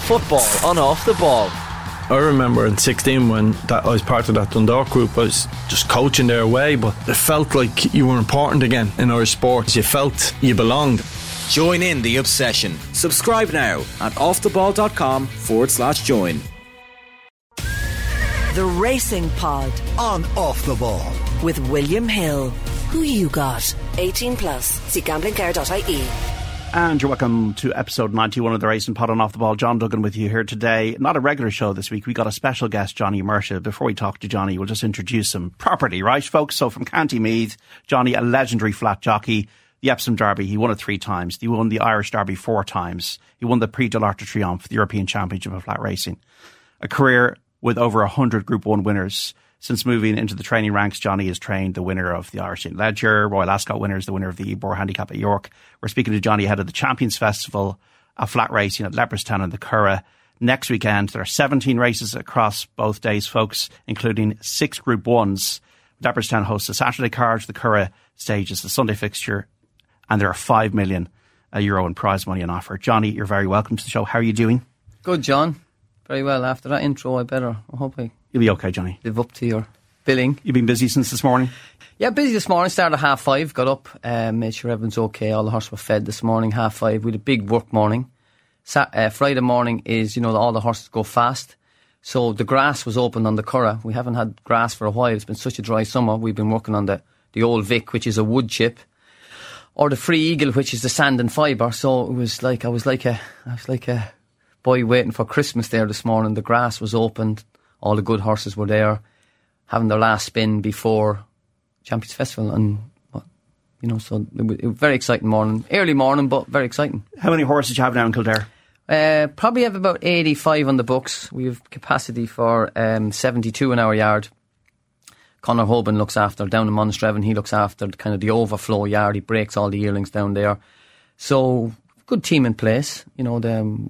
Football on Off the Ball. I remember in 16 when I was part of that Dundalk group, I was just coaching their way, but it felt like you were important again in our sports. You felt you belonged. Join in the obsession. Subscribe now at offtheball.com/join. The Racing Pod on Off the Ball with William Hill. Who you got? 18 plus. See gamblingcare.ie. And you're welcome to episode 91 of the Racing Pod on Off the Ball. John Duggan with you here today. Not a regular show this week. We got a special guest, Johnny Mercer. Before we talk to Johnny, we'll just introduce him properly, right, folks? So from County Meath, Johnny, a legendary flat jockey. The Epsom Derby, he won it 3 times. He won the Irish Derby 4 times. He won the Prix de l'Arc de Triomphe, the European Championship of Flat Racing. A career with over 100 Group 1 winners. Since moving into the training ranks, Johnny has trained the winner of the Irish St. Leger, Royal Ascot winners, the winner of the Ebor Handicap at York. We're speaking to Johnny ahead of the Champions Festival of Flat Racing at Leopardstown and the Curragh next weekend. There are 17 races across both days, folks, including 6 Group 1s. Leopardstown hosts the Saturday card, the Curragh stage is the Sunday fixture, and there are €5 million in prize money on offer. Johnny, you're very welcome to the show. How are you doing? Good, John. Very well. After that intro, I hope You'll be okay, Johnny. Live up to your billing. You've been busy since this morning? Yeah, busy this morning. Started at 5:30, got up, made sure everyone's okay. All the horses were fed this morning, 5:30. We had a big work morning. Friday morning is, all the horses go fast. So the grass was opened on the Curragh. We haven't had grass for a while. It's been such a dry summer. We've been working on the Old Vic, which is a wood chip, or the Free Eagle, which is the sand and fibre. So it was like I was like a boy waiting for Christmas there this morning. The grass was opened. All the good horses were there, having their last spin before Champions Festival, and so it was a very exciting morning, early morning, but very exciting. How many horses do you have now in Kildare? Probably have about 85 on the books. We have capacity for 72 in our yard. Conor Hoban looks after down in Monasterevin. He looks after kind of the overflow yard. He breaks all the yearlings down there. So good team in place. The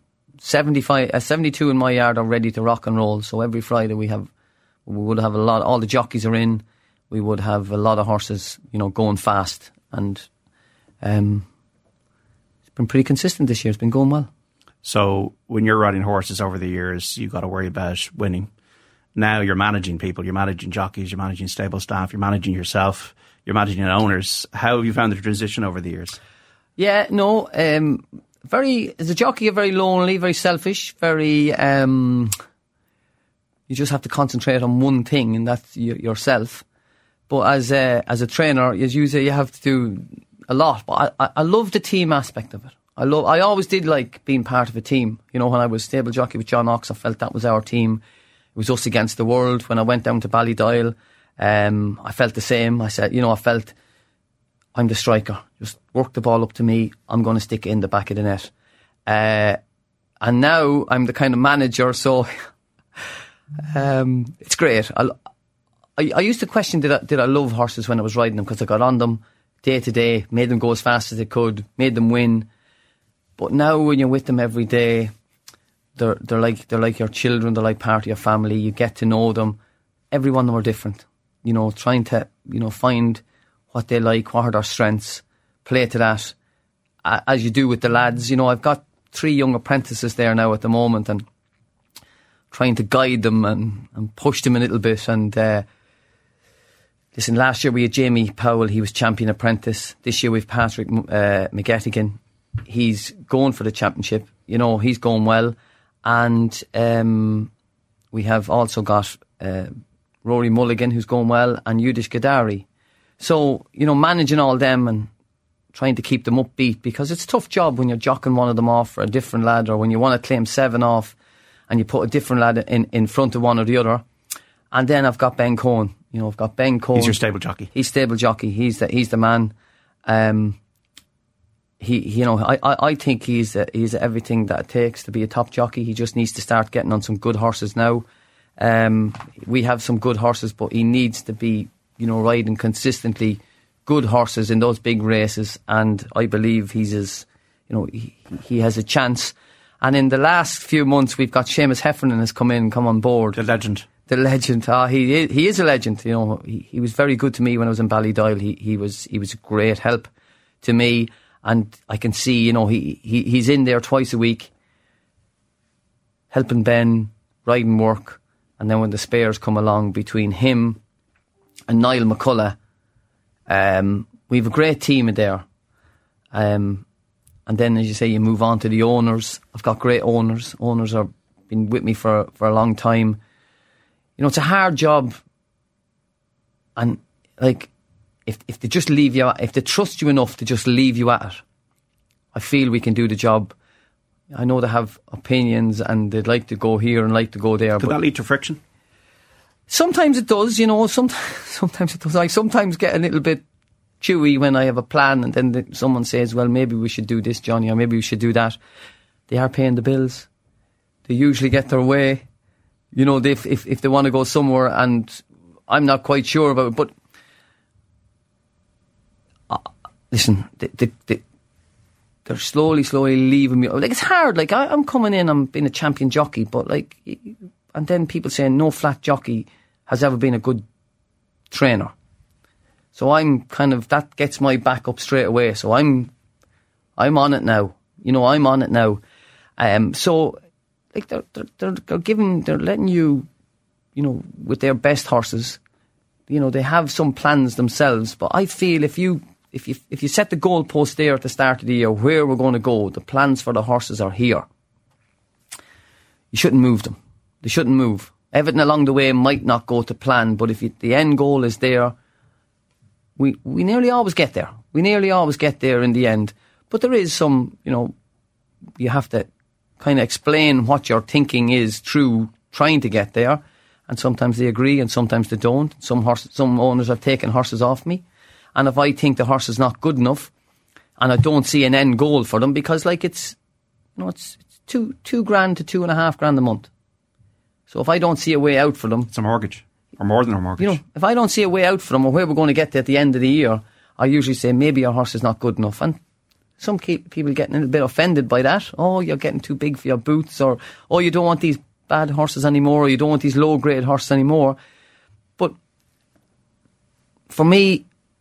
72 in my yard are ready to rock and roll. So every Friday we would have a lot. All the jockeys are in. We would have a lot of horses, going fast, and it's been pretty consistent this year. It's been going well. So when you're riding horses over the years, you got to worry about winning. Now you're managing people. You're managing jockeys. You're managing stable staff. You're managing yourself. You're managing owners. How have you found the transition over the years? Yeah, no. As a jockey, you're very lonely, very selfish, very. You just have to concentrate on one thing, and that's yourself. But as a trainer, as you say, you have to do a lot. But I love the team aspect of it. I always did like being part of a team. When I was stable jockey with John Ox, I felt that was our team. It was us against the world. When I went down to Ballydoyle, I felt the same. I said, I felt, I'm the striker. Just work the ball up to me. I'm going to stick it in the back of the net. And now I'm the kind of manager, so it's great. I used to question, did I love horses when I was riding them, because I got on them day to day, made them go as fast as they could, made them win. But now when you're with them every day, they're like your children. They're like part of your family. You get to know them. Every one of them are different. Trying to find what they like, what are their strengths, play to that, as you do with the lads. I've got 3 young apprentices there now at the moment, and trying to guide them and push them a little bit. And listen, last year we had Jamie Powell. He was champion apprentice. This year we've Patrick McGettigan. He's going for the championship. He's going well. And we have also got Rory Mulligan, who's going well, and Yudish Gadari. So, managing all them and trying to keep them upbeat, because it's a tough job when you're jocking one of them off for a different lad, or when you want to claim 7 off and you put a different lad in front of one or the other. And then I've got Ben Cohen. I've got Ben Cohen. He's your stable jockey. He's stable jockey. He's the man. I think he's everything that it takes to be a top jockey. He just needs to start getting on some good horses now. We have some good horses, but he needs to be, riding consistently good horses in those big races. And I believe he has a chance. And in the last few months, we've got Seamus Heffernan has come on board. The legend. He is a legend. He was very good to me when I was in Ballydoyle. He was a great help to me. And I can see, he's in there twice a week. helping Ben, riding work, and then when the spares come along between him and Niall McCullough, we have a great team in there. And then, as you say, you move on to the owners. I've got great owners. Owners have been with me for a long time. You know, it's a hard job. And, like, if they just leave you, if they trust you enough to just leave you at it, I feel we can do the job. I know they have opinions and they'd like to go here and like to go there. Could that lead to friction? Sometimes it does, you know. Sometimes it does. I sometimes get a little bit chewy when I have a plan and then someone says, well, maybe we should do this, Johnny, or maybe we should do that. They are paying the bills. They usually get their way. You know, if they want to go somewhere and I'm not quite sure about it, but listen, they're slowly leaving me. Like, it's hard. Like, I'm coming in, I'm being a champion jockey, but like, and then people saying no flat jockey has ever been a good trainer. So I'm kind of, that gets my back up straight away. So I'm on it now. You know, I'm on it now. So like they're letting you, you know, with their best horses, you know, they have some plans themselves. But I feel if you set the goalpost there at the start of the year, where we're going to go, the plans for the horses are here. You shouldn't move them. They shouldn't move. Everything along the way might not go to plan, but if the end goal is there, we nearly always get there. We nearly always get there in the end. But there is some, you know, you have to kind of explain what your thinking is through trying to get there. And sometimes they agree and sometimes they don't. Some owners have taken horses off me. And if I think the horse is not good enough and I don't see an end goal for them, because like it's, you know, it's $2,000 to $2,500 a month. So if I don't see a way out for them, it's a mortgage. Or more than a mortgage. You know, if I don't see a way out for them or where we're going to get to at the end of the year, I usually say maybe your horse is not good enough. And some people getting a little bit offended by that. Oh, you're getting too big for your boots, or oh, you don't want these bad horses anymore, or you don't want these low grade horses anymore. But for me,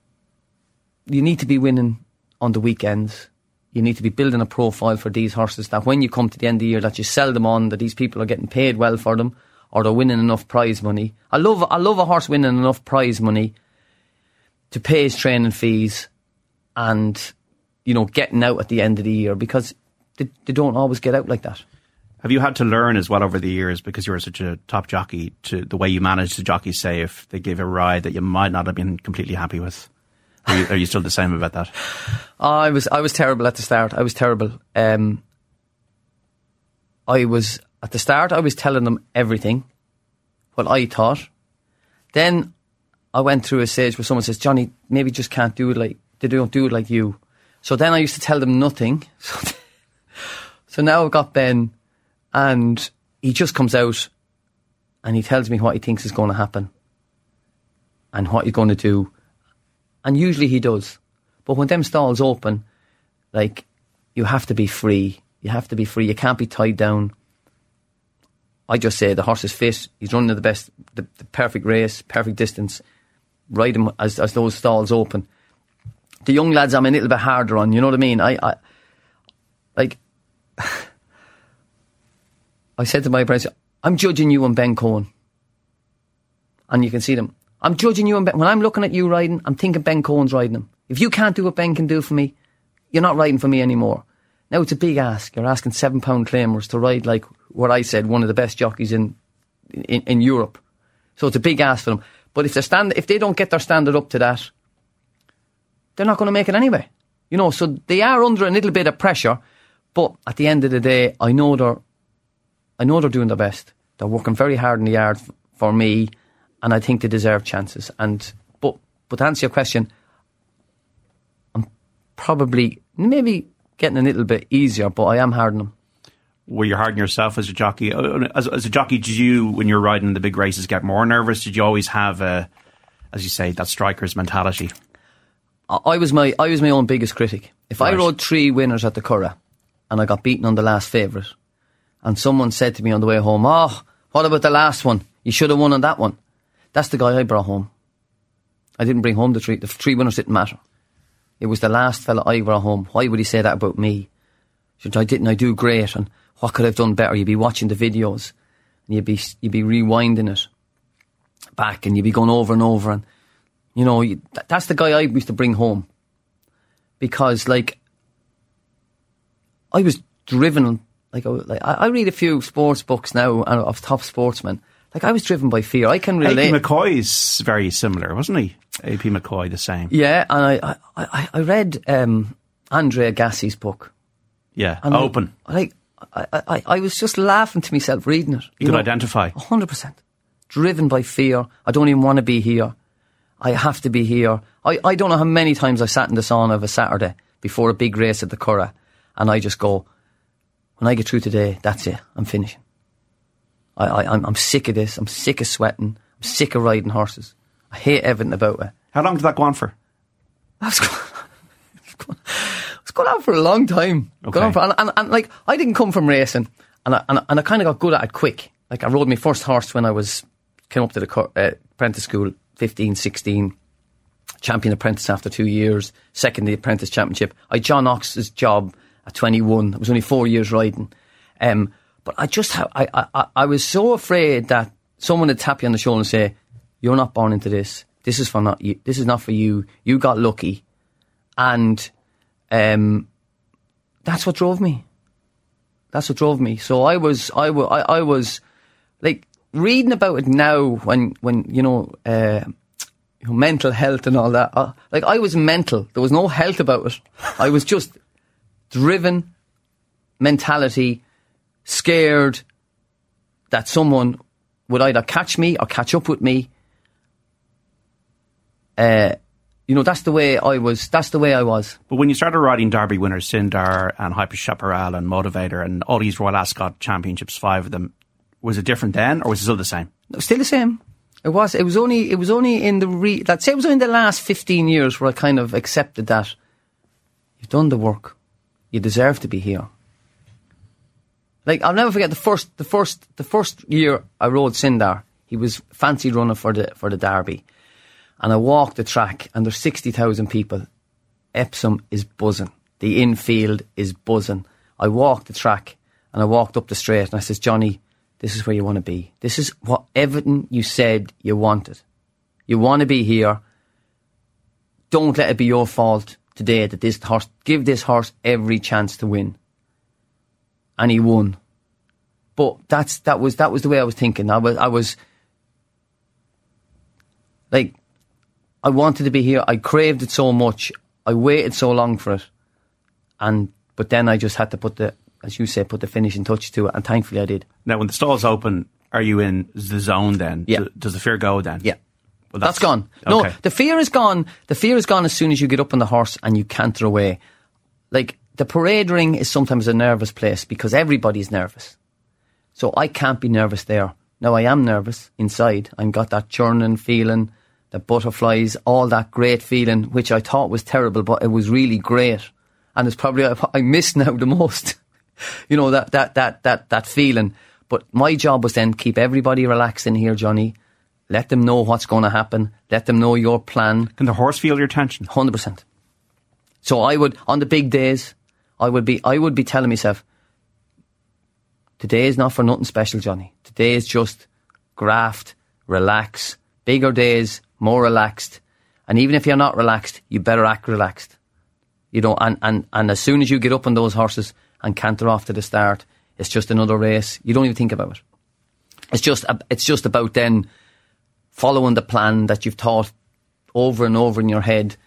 you need to be winning on the weekends. You need to be building a profile for these horses that when you come to the end of the year, that you sell them on, that these people are getting paid well for them, or they're winning enough prize money. I love a horse winning enough prize money to pay his training fees and, you know, getting out at the end of the year, because they don't always get out like that. Have you had to learn as well over the years, because you were such a top jockey, to the way you manage the jockeys, say, if they give a ride that you might not have been completely happy with? Are you still the same about that? I was terrible at the start. I was terrible. At the start, I was telling them everything, what I thought. Then I went through a stage where someone says, Johnny, maybe just can't do it like, they don't do it like you. So then I used to tell them nothing. So now I've got Ben, and he just comes out and he tells me what he thinks is going to happen and what he's going to do. And usually he does. But when them stalls open, like, you have to be free. You have to be free. You can't be tied down. I just say the horse is fit. He's running the best, the perfect race, perfect distance. Ride him as those stalls open. The young lads I'm a little bit harder on, you know what I mean? I said to my friends, I'm judging you and Ben Cohen. And you can see them. I'm judging you and Ben. When I'm looking at you riding, I'm thinking Ben Cohen's riding him. If you can't do what Ben can do for me, you're not riding for me anymore. Now it's a big ask. You're asking £7 claimers to ride like what I said, one of the best jockeys in Europe. So it's a big ask for them. But if they don't get their standard up to that, they're not going to make it anyway. You know, so they are under a little bit of pressure. But at the end of the day, I know they're doing their best. They're working very hard in the yard for me, and I think they deserve chances. But to answer your question, I'm probably maybe getting a little bit easier, but I am hardening them. Were you hard on yourself as a jockey? As a jockey, did you, when you're riding the big races, get more nervous? Did you always have, as you say, that striker's mentality? I was my own biggest critic. If I rode 3 winners at the Curragh and I got beaten on the last favourite, and someone said to me on the way home, "Oh, what about the last one? You should have won on that one." That's the guy I brought home. I didn't bring home the 3. The 3 winners didn't matter. It was the last fella I brought home. Why would he say that about me? I do great, and what could I have done better? You'd be watching the videos and you'd be rewinding it back and you'd be going over and over. And, you know, that's the guy I used to bring home. Because, like, I was driven, I read a few sports books now of top sportsmen. Like, I was driven by fear. I can relate. AP McCoy's very similar, wasn't he? AP McCoy, the same. Yeah, and I read Andre Agassi's book. Yeah, and Open. I was just laughing to myself reading it. You could identify. 100%. Driven by fear. I don't even want to be here. I have to be here. I don't know how many times I sat in the sauna of a Saturday before a big race at the Curragh, and I just go, when I get through today, that's it. I'm finishing. I'm sick of this. I'm sick of sweating. I'm sick of riding horses. I hate everything about it. How long did that go on for? It's gone on for a long time. Okay. And like, I didn't come from racing, and I kind of got good at it quick. Like, I rode my first horse when I came up to the apprentice school, 15, 16, champion apprentice after 2 years, second in the apprentice championship. I had John Ox's job at 21. I was only 4 years riding. But I was so afraid that someone would tap you on the shoulder and say, "You're not born into this. This is not for you. You got lucky." And that's what drove me. So I was like, reading about it now when you know, mental health and all that. Like, I was mental. There was no health about it. I was just driven mentality, scared that someone would either catch me or catch up with me. You know, that's the way I was. But when you started riding Derby winners, Sindar and Hyper Chaparral and Motivator and all these Royal Ascot championships, 5 of them, was it different then, or was it still the same? It was still the same. It was only in let's say it was only in the last 15 years where I kind of accepted that you've done the work. You deserve to be here. Like, I'll never forget the first year I rode Sindar. He was fancy runner for the Derby. And I walked the track and there's 60,000 people. Epsom is buzzing. The infield is buzzing. I walked the track and I walked up the straight and I says, "Johnny, this is where you want to be. This is what everything you said you wanted. You want to be here. Don't let it be your fault today that this horse, give this horse every chance to win." And he won. But that was the way I was thinking. I was like, I wanted to be here. I craved it so much. I waited so long for it. But then I just had to put the finishing touch to it, and thankfully I did. Now, when the stall's open, are you in the zone then? Yeah. Does the fear go then? Yeah. Well, that's gone. Okay. No, the fear is gone. The fear is gone as soon as you get up on the horse and you canter away. Like, the parade ring is sometimes a nervous place because everybody's nervous. So I can't be nervous there. Now, I am nervous inside. I've got that churning feeling, the butterflies, all that great feeling, which I thought was terrible, but it was really great. And it's probably I miss now the most. You know, that feeling. But my job was then keep everybody relaxed in here, Johnny. Let them know what's going to happen. Let them know your plan. Can the horse feel your tension? 100%. So I would, on the big days, I would be telling myself, today is not for nothing special, Johnny. Today is just graft, relax. Bigger days, more relaxed. And even if you're not relaxed, you better act relaxed. You know, and as soon as you get up on those horses and canter off to the start, it's just another race. You don't even think about it. It's just about then following the plan that you've thought over and over in your head.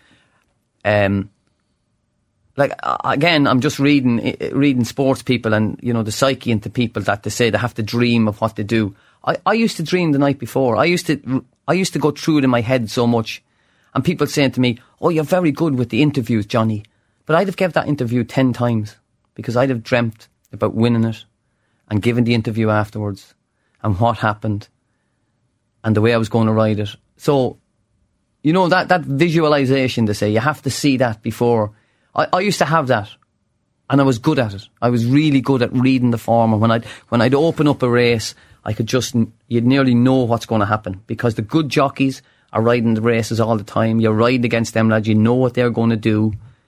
Like, again, I'm just reading sports people and, you know, the psyche into people that they say they have to dream of what they do. I used to dream the night before. I used to go through it in my head so much. And people saying to me, "Oh, you're very good with the interviews, Johnny." But I'd have given that interview 10 times because I'd have dreamt about winning it and giving the interview afterwards and what happened and the way I was going to ride it. So, you know, that visualisation, they say, you have to see that before. I used to have that, and I was good at it. I was really good at reading the form, and when I'd open up a race, you'd nearly know what's going to happen because the good jockeys are riding the races all the time. You're riding against them lads, you know what they're going to do.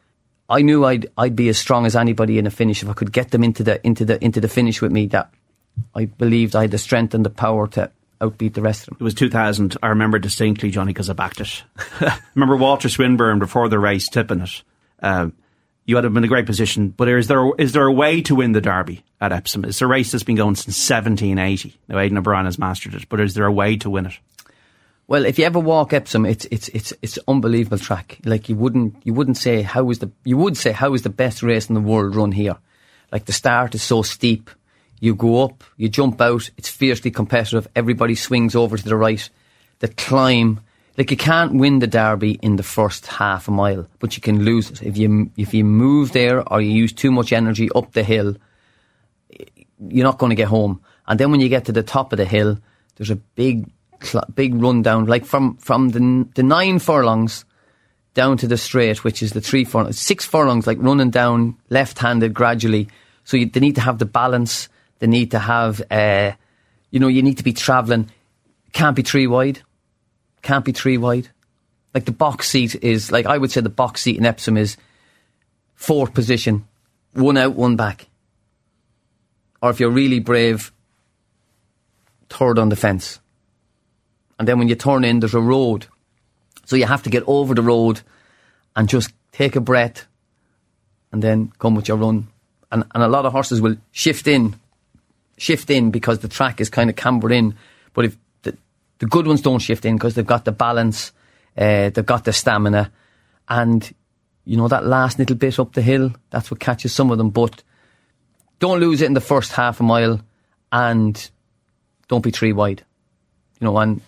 I knew I'd be as strong as anybody in a finish if I could get them into the finish with me. That I believed I had the strength and the power to outbeat the rest of them. It was 2000. I remember distinctly, Johnny, because I backed it. Remember Walter Swinburne before the race tipping it. You had him in a great position, but is there a way to win the Derby at Epsom? It's a race that's been going since 1780. Now Aidan O'Brien has mastered it, but is there a way to win it? Well, if you ever walk Epsom, it's unbelievable track. Like you would say how is the best race in the world run here? Like the start is so steep. You go up, you jump out. It's fiercely competitive. Everybody swings over to the right. The climb, like you can't win the Derby in the first half a mile, but you can lose it if you move there or you use too much energy up the hill. You're not going to get home. And then when you get to the top of the hill, there's a big run down, like from the 9 furlongs down to the straight, which is the 6 furlongs, like running down left-handed gradually. So they need to have the balance. They need to have, you need to be travelling. Can't be 3 wide. Can't be 3 wide. Like the box seat is, like I would say the box seat in Epsom is 4th position, 1 out, 1 back. Or if you're really brave, 3rd on the fence. And then when you turn in, there's a road. So you have to get over the road and just take a breath and then come with your run. And a lot of horses will shift in because the track is kind of cambered in. But if the good ones don't shift in because they've got the balance, they've got the stamina. And, that last little bit up the hill, that's what catches some of them. But don't lose it in the first half a mile and don't be 3 wide. And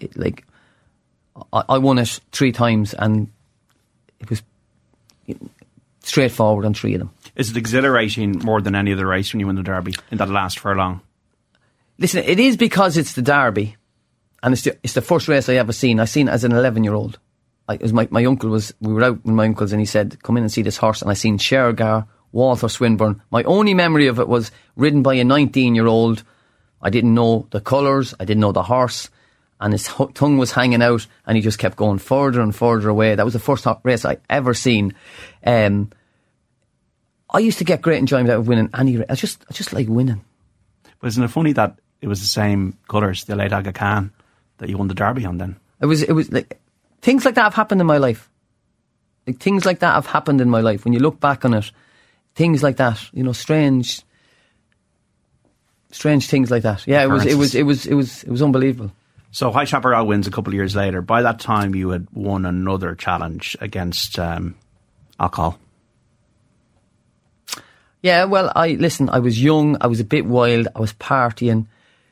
I won it 3 times and it was straightforward on 3 of them. Is it exhilarating more than any other race when you win the Derby in that last furlong? Listen, it is because it's the Derby and it's the first race I ever seen. I seen it as an 11-year-old. My uncle we were out with my uncles and he said, come in and see this horse, and I seen Shergar, Walter Swinburne. My only memory of it was ridden by a 19-year-old. I didn't know the colours, I didn't know the horse, and his tongue was hanging out and he just kept going further and further away. That was the first race I ever seen. I used to get great enjoyment out of winning any race. I just like winning. But isn't it funny that it was the same colours, the Late Aga Khan, that you won the Derby on then? It was like things like that have happened in my life. Like things like that have happened in my life. When you look back on it, things like that, strange things like that. Yeah, it was unbelievable. So High Chaparral wins a couple of years later. By that time, you had won another challenge against alcohol. Yeah, well, I was young, I was a bit wild, I was partying.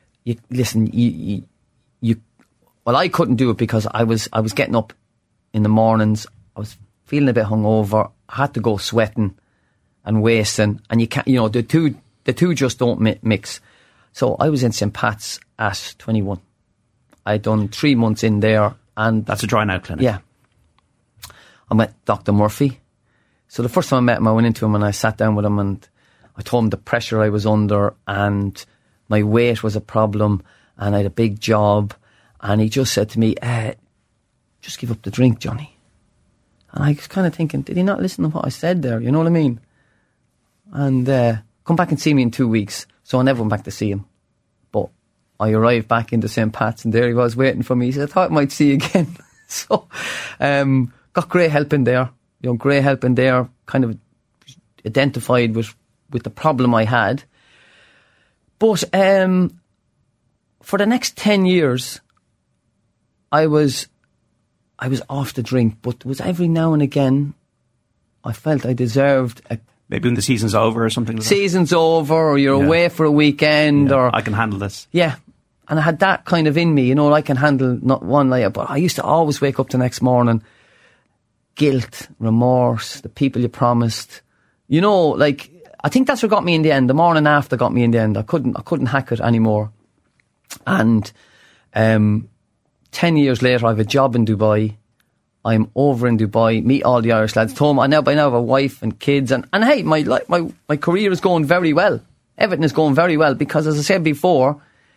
I couldn't do it because I was getting up in the mornings, I was feeling a bit hungover, I had to go sweating and wasting, and you can't, the two just don't mix. So I was in St. Pat's at 21. I'd done 3 months in there, and that's a dry out clinic. Yeah. I met Dr. Murphy. So the first time I met him, I went into him and I sat down with him and I told him the pressure I was under and my weight was a problem and I had a big job, and he just said to me, just give up the drink, Johnny. And I was kind of thinking, did he not listen to what I said there? You know what I mean? And come back and see me in 2 weeks. So I never went back to see him. But I arrived back into St. Pat's and there he was waiting for me. He said, I thought I might see you again. So got great help in there. Great help in there, kind of identified with the problem I had. But for the next 10 years, I was off the drink, but it was every now and again I felt I deserved a... Maybe when the season's over or something like that. Season's over, or you're away for a weekend, or... I can handle this. Yeah. And I had that kind of in me, I can handle not one layer, but I used to always wake up the next morning, guilt, remorse, the people you promised. I think that's what got me in the end. The morning after got me in the end. I couldn't hack it anymore. And 10 years later, I have a job in Dubai. I'm over in Dubai, meet all the Irish lads. Told them by now have a wife and kids, and hey, my career is going very well. Everything is going very well because, as I said before,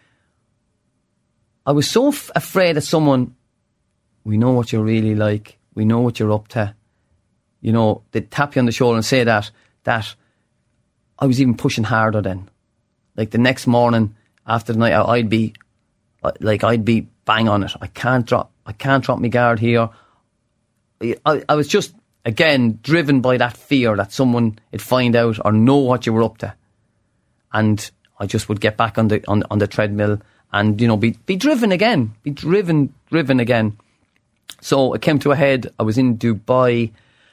I was so afraid of someone. We know what you're really like. We know what you're up to. you know, they'd tap you on the shoulder and say that I was even pushing harder then. Like the next morning after the night out, I'd be bang on it. I can't drop my guard here. I was just, again, driven by that fear that someone would find out or know what you were up to. And I just would get back on the treadmill and, you know, be driven again. Be driven again. So it came to a head. I was in Dubai.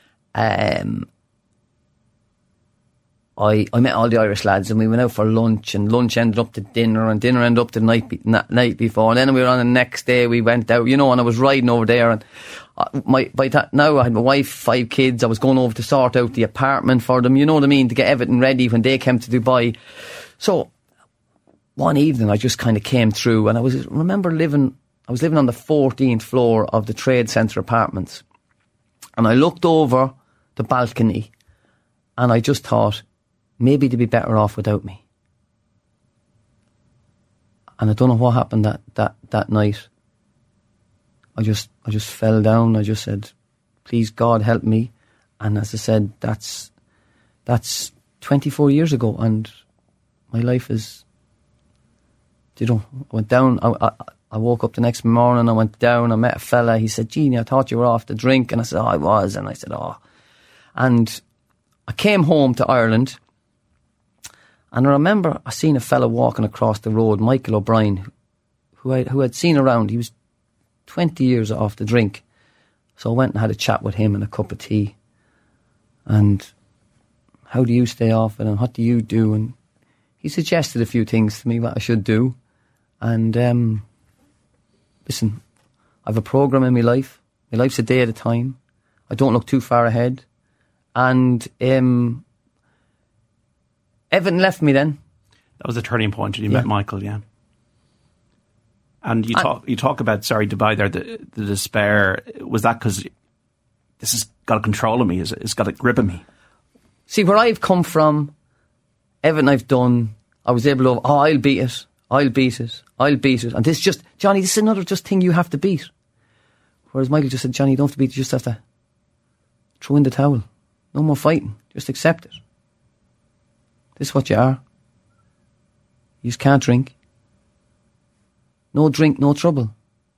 I met all the Irish lads and we went out for lunch, and lunch ended up to dinner, and dinner ended up to the night before, and then we were on the next day, we went out, you know, and I was riding over there, and by that now I had my wife, 5 kids. I was going over to sort out the apartment for them, you know what I mean, to get everything ready when they came to Dubai. So one evening I just kind of came through, and I was living on the 14th floor of the Trade Centre apartments, and I looked over the balcony and I just thought, maybe they'd be better off without me. And I don't know what happened that night. I just fell down. I just said, please God help me. And as I said, that's 24 years ago, and my life is, you know, I went down. I woke up the next morning, I went down, I met a fella. He said, Jeannie, I thought you were off the drink. And I said, oh, I was. And I said, oh. And I came home to Ireland, and I remember I seen a fella walking across the road, Michael O'Brien, who I'd seen around. He was 20 years off the drink. So I went and had a chat with him and a cup of tea. And how do you stay off it, and what do you do? And he suggested a few things to me what I should do. And listen, I have a programme in my life. My life's a day at a time. I don't look too far ahead. And Everton left me then. That was a turning point when you met Michael, yeah. And you talk about, Dubai there, the despair. Was that because this has got a control of me? It's got a grip of me? See, where I've come from, everything I've done, I was able to, I'll beat it. And this just, Johnny, this is another just thing you have to beat. Whereas Michael just said, Johnny, you don't have to beat it, you just have to throw in the towel. No more fighting. Just accept it. This is what you are. You just can't drink. No drink, no trouble.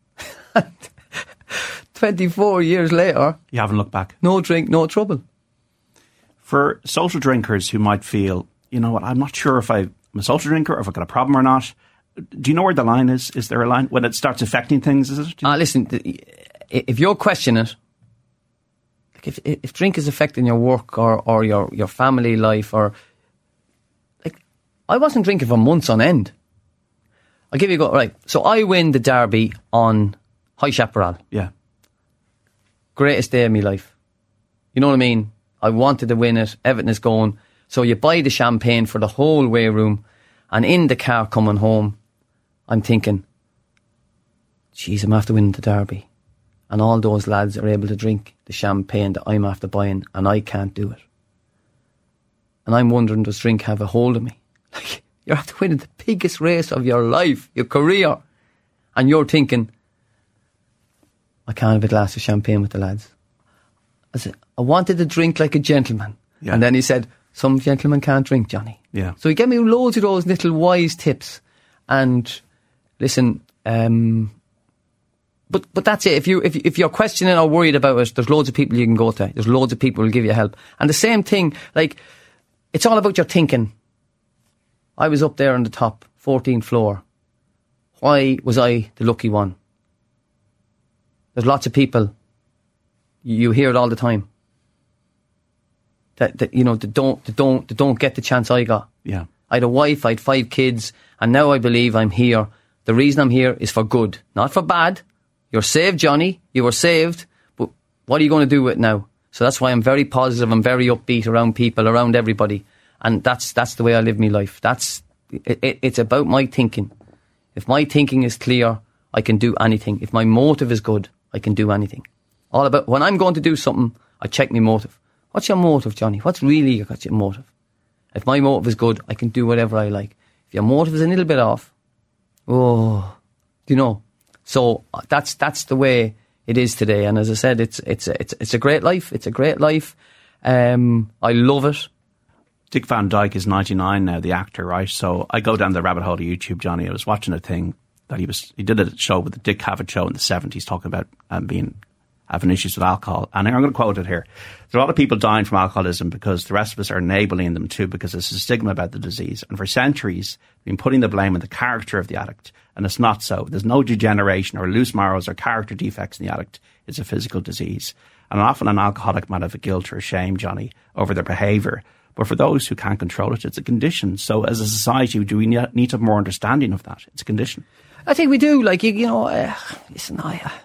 24 years later, you haven't looked back. No drink, no trouble. For social drinkers who might feel, you know what, I'm not sure if I'm a social drinker or if I've got a problem or not. Do you know where the line is? Is there a line when it starts affecting things? Is it? Listen, if you're questioning it, if drink is affecting your work or your family life, or like, I wasn't drinking for months on end. I'll give you a go. Right, so I win the derby on High Chaparral. Yeah. Greatest day of my life. You know what I mean? I wanted to win it. Everything is going. So you buy the champagne for the whole way room, and in the car coming home, I'm thinking, geez, I'm after winning the derby. And all those lads are able to drink the champagne that I'm after buying, and I can't do it. And I'm wondering, does drink have a hold of me? Like, you're after winning the biggest race of your life, your career, and you're thinking, I can't have a glass of champagne with the lads. I said, I wanted to drink like a gentleman. Yeah. And then he said, some gentlemen can't drink, Johnny. Yeah. So he gave me loads of those little wise tips. And listen, but that's it. If you're questioning or worried about it, there's loads of people you can go to. There's loads of people who'll give you help. And the same thing, like, it's all about your thinking. I was up there on the top, 14th floor. Why was I the lucky one? There's lots of people, you hear it all the time, that you know, they don't get the chance I got. Yeah. I had a wife, I had 5 kids, and now I believe I'm here. The reason I'm here is for good, not for bad. You're saved, Johnny. You were saved, but what are you going to do with it now? So that's why I'm very positive. I'm very upbeat around people, around everybody, and that's the way I live my life. It's about my thinking. If my thinking is clear, I can do anything. If my motive is good, I can do anything. All about when I'm going to do something, I check my motive. What's your motive, Johnny? What's really your motive? If my motive is good, I can do whatever I like. If your motive is a little bit off, you know. So that's the way It is today, and as I said, it's a great life. It's a great life. I love it. Dick Van Dyke is 99 now, the actor, right? So I go down the rabbit hole of YouTube, Johnny. I was watching a thing that he did a show with the Dick Cavett show in the 70s, talking about having issues with alcohol. And I'm going to quote it here. There are a lot of people dying from alcoholism because the rest of us are enabling them too, because there's a stigma about the disease. And for centuries, we've been putting the blame on the character of the addict. And it's not so. There's no degeneration or loose morals or character defects in the addict. It's a physical disease. And often an alcoholic might have a guilt or a shame, Johnny, over their behaviour. But for those who can't control it, it's a condition. So as a society, do we need to have more understanding of that? It's a condition. I think we do. Like, listen,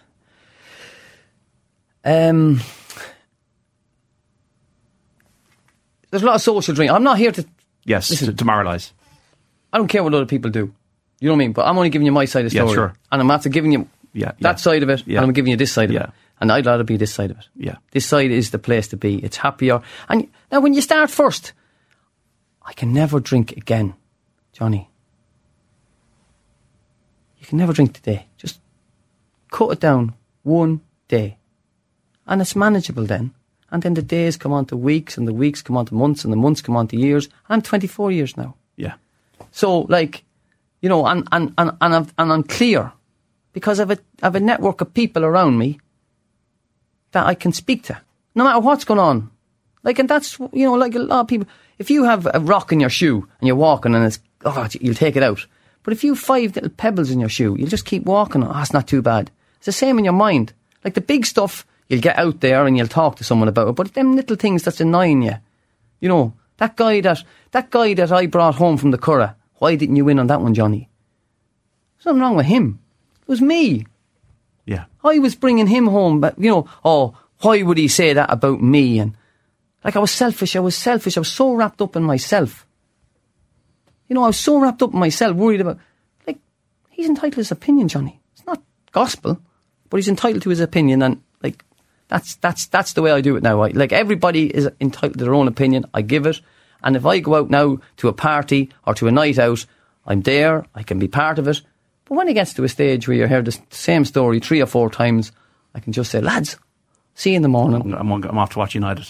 there's a lot of social drink. I'm not here to... Yes, listen, to moralise. I don't care what other people do. You know what I mean? But I'm only giving you my side of the story. Yeah, sure. And I'm after giving you that side of it, and I'm giving you this side of it. And I'd rather be this side of it. Yeah. This side is the place to be. It's happier. And now when you start first, I can never drink again, Johnny. You can never drink today. Just cut it down one day. And it's manageable then. And then the days come on to weeks, and the weeks come on to months, and the months come on to years. I'm 24 years now. Yeah. So, like, and I'm clear because I have a network of people around me that I can speak to, no matter what's going on. Like, and that's, like a lot of people, if you have a rock in your shoe and you're walking and you'll take it out. But if you have 5 little pebbles in your shoe, you'll just keep walking. Oh, it's not too bad. It's the same in your mind. Like the big stuff, you'll get out there and you'll talk to someone about it. But them little things that's annoying you, that guy that I brought home from the Curragh, why didn't you win on that one, Johnny? There's nothing wrong with him. It was me. Yeah. I was bringing him home, but, why would he say that about me? And, like, I was selfish. I was so wrapped up in myself. I was so wrapped up in myself, worried about, like, he's entitled to his opinion, Johnny. It's not gospel, but he's entitled to his opinion, and, like, that's the way I do it now. Like, everybody is entitled to their own opinion. I give it. And if I go out now to a party or to a night out, I'm there, I can be part of it. But when it gets to a stage where you hear the same story 3 or 4 times, I can just say, lads, see you in the morning. I'm off to watch United.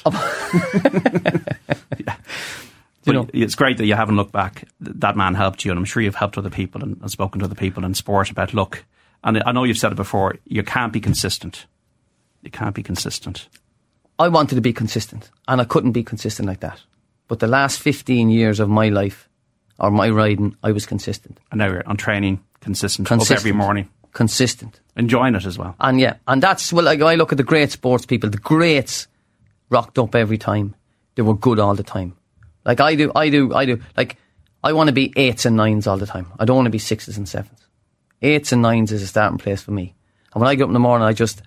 It's great that you haven't looked back. That man helped you, and I'm sure you've helped other people and spoken to other people in sport about, look, and I know you've said it before, you can't be consistent. You can't be consistent. I wanted to be consistent, and I couldn't be consistent like that. But the last 15 years of my life, or my riding, I was consistent. And now you're on training, consistent. Up every morning. Consistent. Enjoying it as well. And that's, like, I look at the great sports people, the greats rocked up every time. They were good all the time. Like, I do. Like, I want to be 8s and 9s all the time. I don't want to be 6s and 7s. 8s and 9s is a starting place for me. And when I get up in the morning,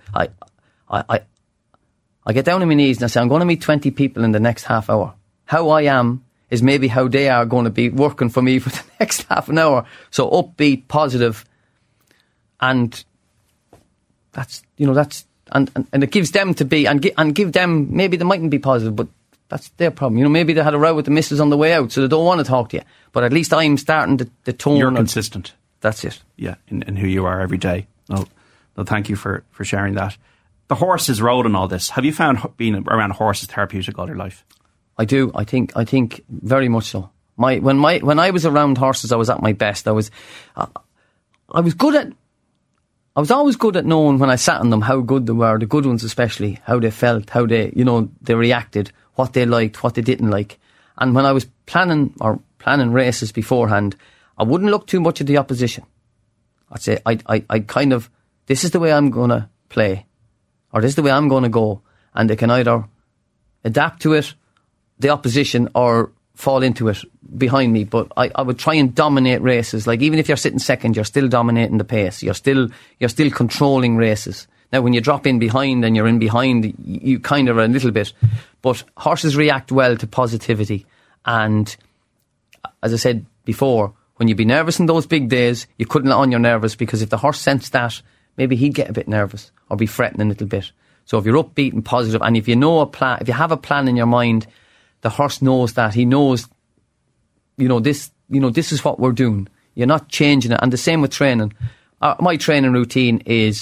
I get down on my knees and I say, I'm going to meet 20 people in the next half hour. How I am is maybe how they are going to be working for me for the next half an hour. So upbeat, positive, and that's and it gives them to be and give them, maybe they mightn't be positive, but that's their problem. Maybe they had a row with the missus on the way out, so they don't want to talk to you. But at least I'm starting the tone. You're consistent. That's it. Yeah, in who you are every day. No, thank you for sharing that. The horse's role in all this. Have you found being around horses therapeutic all your life? I do. I think very much so. When I was around horses, I was at my best. I was always good at knowing when I sat on them how good they were, the good ones especially, how they felt, how they reacted, what they liked, what they didn't like. And when I was planning races beforehand, I wouldn't look too much at the opposition. I'd say I kind of, this is the way I'm going to play, or this is the way I'm going to go, and they can either adapt to it, the opposition, or fall into it behind me. But I would try and dominate races. Like, even if you're sitting second, you're still dominating the pace. You're still controlling races. Now, when you drop in behind and you're in behind, you kind of are a little bit. But horses react well to positivity. And as I said before, when you'd be nervous in those big days, you couldn't let on your nervous, because if the horse sensed that, maybe he'd get a bit nervous or be fretting a little bit. So if you're upbeat and positive, and if you know a plan, if you have a plan in your mind, the horse knows that. He knows, this is what we're doing. You're not changing it. And the same with training. My training routine is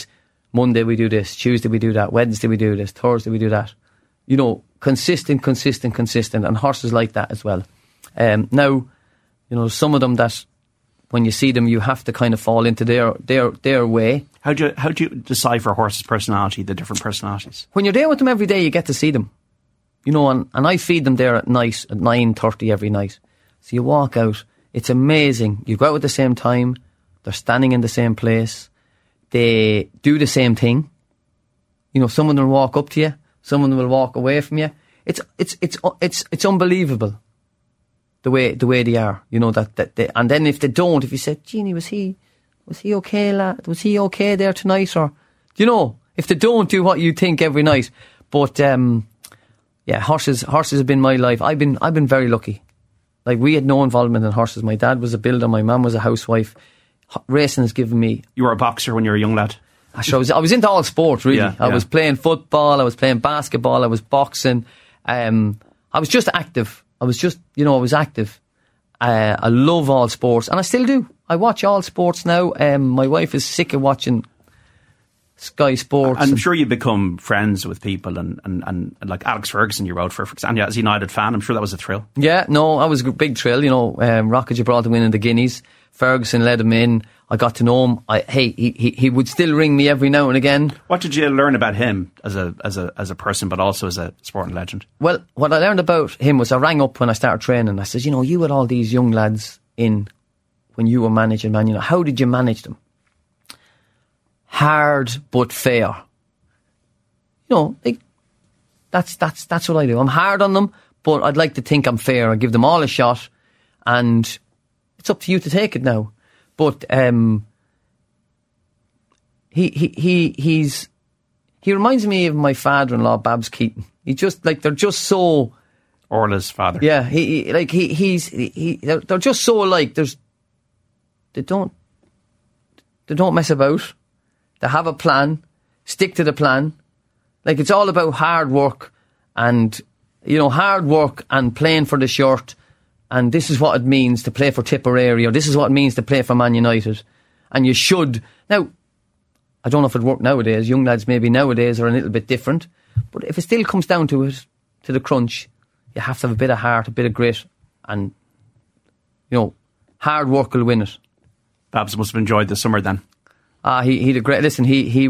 Monday we do this, Tuesday we do that, Wednesday we do this, Thursday we do that. You know, consistent, and horses like that as well. Now, you know, some of them that when you see them, you have to kind of fall into their way. How do you decipher a horse's personality, the different personalities? When you're there with them every day, you get to see them. You know, and I feed them there at night at 9:30 every night. So you walk out. It's amazing. You go out at the same time. They're standing in the same place. They do the same thing. You know, someone will walk up to you. Someone will walk away from you. It's unbelievable. The way they are. You know that they, and then if they don't, if you said, "Jeannie, was he okay, lad? Was he okay there tonight?" Or, you know, if they don't do what you think every night. But yeah, horses have been my life. I've been very lucky. Like, we had no involvement in horses. My dad was a builder. My mum was a housewife. Racing has given me. You were a boxer when you were a young lad. I was into all sports, really. Yeah, I was playing football. I was playing basketball. I was boxing. I was just active. I was active. I love all sports, and I still do. I watch all sports now. My wife is sick of watching Sky Sports. I'm sure you become friends with people, and like Alex Ferguson, you rode for example, as a United fan. I'm sure that was a thrill. Yeah, no, that was a big thrill. You know, Rocket Gibraltar winning the Guineas. Ferguson led him in. I got to know him. He would still ring me every now and again. What did you learn about him as a person, but also as a sporting legend? Well, what I learned about him was I rang up when I started training. I said, you know, you had all these young lads in when you were managing Man United. How did you manage them? Hard but fair. You know, like, that's what I do. I'm hard on them, but I'd like to think I'm fair. I give them all a shot, and it's up to you to take it now. But he reminds me of my father-in-law, Babs Keaton. He just, like, they're just so. Orla's father. Yeah, they're just so alike. They don't mess about. They have a plan, stick to the plan. Like, it's all about hard work and, you know, hard work and playing for the shirt. And this is what it means to play for Tipperary, or this is what it means to play for Man United. And you should. Now, I don't know if it works nowadays. Young lads maybe nowadays are a little bit different. But if it still comes down to it, to the crunch, you have to have a bit of heart, a bit of grit. And, you know, hard work will win it. Babs must have enjoyed the summer then. He did great. Listen, he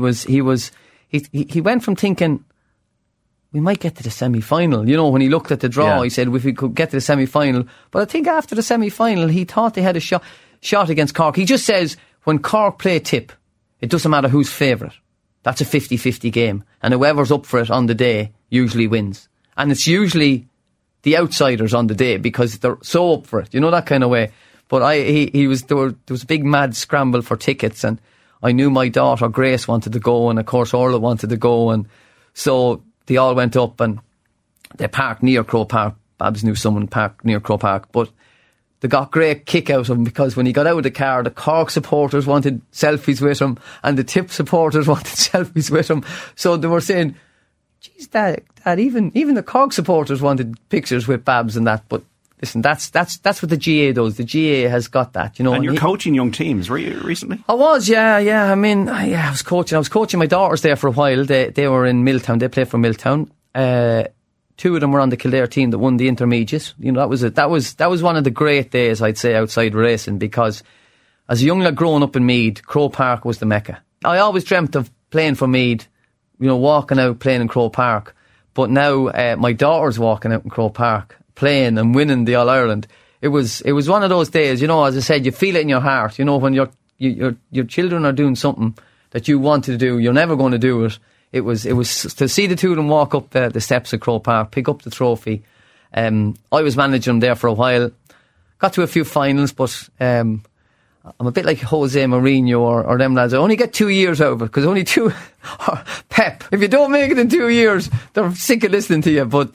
went from thinking we might get to the semi-final. You know, when he looked at the draw, he said if we could get to the semi-final. But I think after the semi-final, he thought they had a shot against Cork. He just says when Cork play tip, it doesn't matter who's favourite. That's a 50-50 game, and whoever's up for it on the day usually wins. And it's usually the outsiders on the day because they're so up for it. You know, that kind of way. But there was a big mad scramble for tickets, and I knew my daughter Grace wanted to go, and of course Orla wanted to go, and so they all went up and they parked near Croke Park. Babs knew someone parked near Croke Park, but they got great kick out of him because when he got out of the car, the Cork supporters wanted selfies with him and the Tip supporters wanted selfies with him. So they were saying, geez, Dad, even the Cork supporters wanted pictures with Babs and that. But listen, that's what the GA does. The GA has got that, you know. And you're coaching young teams, were you recently? I was, yeah. I mean, I was coaching. I was coaching my daughters there for a while. They were in Milltown. They played for Milltown. Two of them were on the Kildare team that won the intermediate. You know, that was one of the great days, I'd say, outside racing, because as a young lad growing up in Meath, Croke Park was the mecca. I always dreamt of playing for Meath, you know, walking out playing in Croke Park. But now my daughter's walking out in Croke Park, playing and winning the All-Ireland. It was one of those days, you know, as I said, you feel it in your heart. You know, when your children are doing something that you want to do, you're never going to do it. It was to see the two of them walk up the steps of Croke Park, pick up the trophy. I was managing them there for a while. Got to a few finals, but I'm a bit like Jose Mourinho or them lads. I only get 2 years out of it, because only two... Pep, if you don't make it in 2 years, they're sick of listening to you. But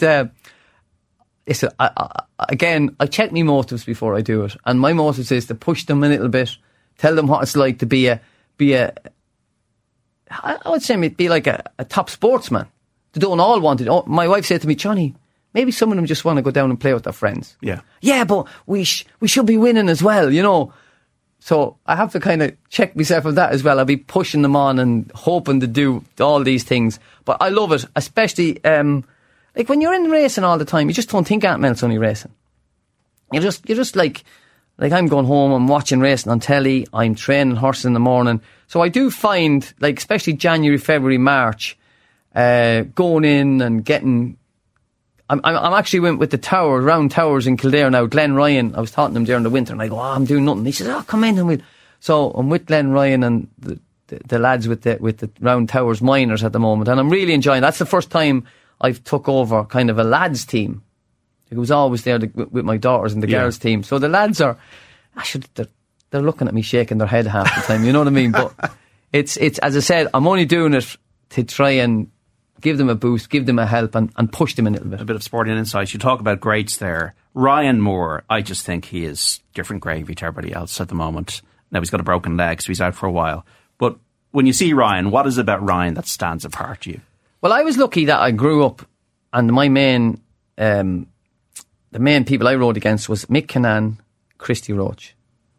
again, I check my motives before I do it. And my motives is to push them a little bit, tell them what it's like to be a I would say be like a top sportsman. They don't all want it. My wife said to me, Johnny, maybe some of them just want to go down and play with their friends. Yeah. Yeah, but we should be winning as well, you know. So I have to kind of check myself of that as well. I'll be pushing them on and hoping to do all these things. But I love it, especially like when you're in racing all the time, you just don't think anything else, only racing. You're just like I'm going home, I'm watching racing on telly, I'm training horses in the morning. So I do find, like especially January, February, March, going in and getting... I'm actually went with the round towers in Kildare now. Glenn Ryan, I was talking to him during the winter and I go, I'm doing nothing. He says, come in and So I'm with Glenn Ryan and the lads with the round towers minors at the moment, and I'm really enjoying it. That's the first time I've took over kind of a lads team. It was always there with my daughters in the girls team. So the lads are, they're looking at me shaking their head half the time, you know what I mean? But it's as I said, I'm only doing it to try and give them a boost, give them a help and push them a little bit. A bit of sporting insight. You talk about greats there. Ryan Moore, I just think he is different gravy to everybody else at the moment. Now he's got a broken leg, so he's out for a while. But when you see Ryan, what is it about Ryan that stands apart to you? Well, I was lucky that I grew up and my main... the main people I rode against was Mick Kinane, Christy Roach.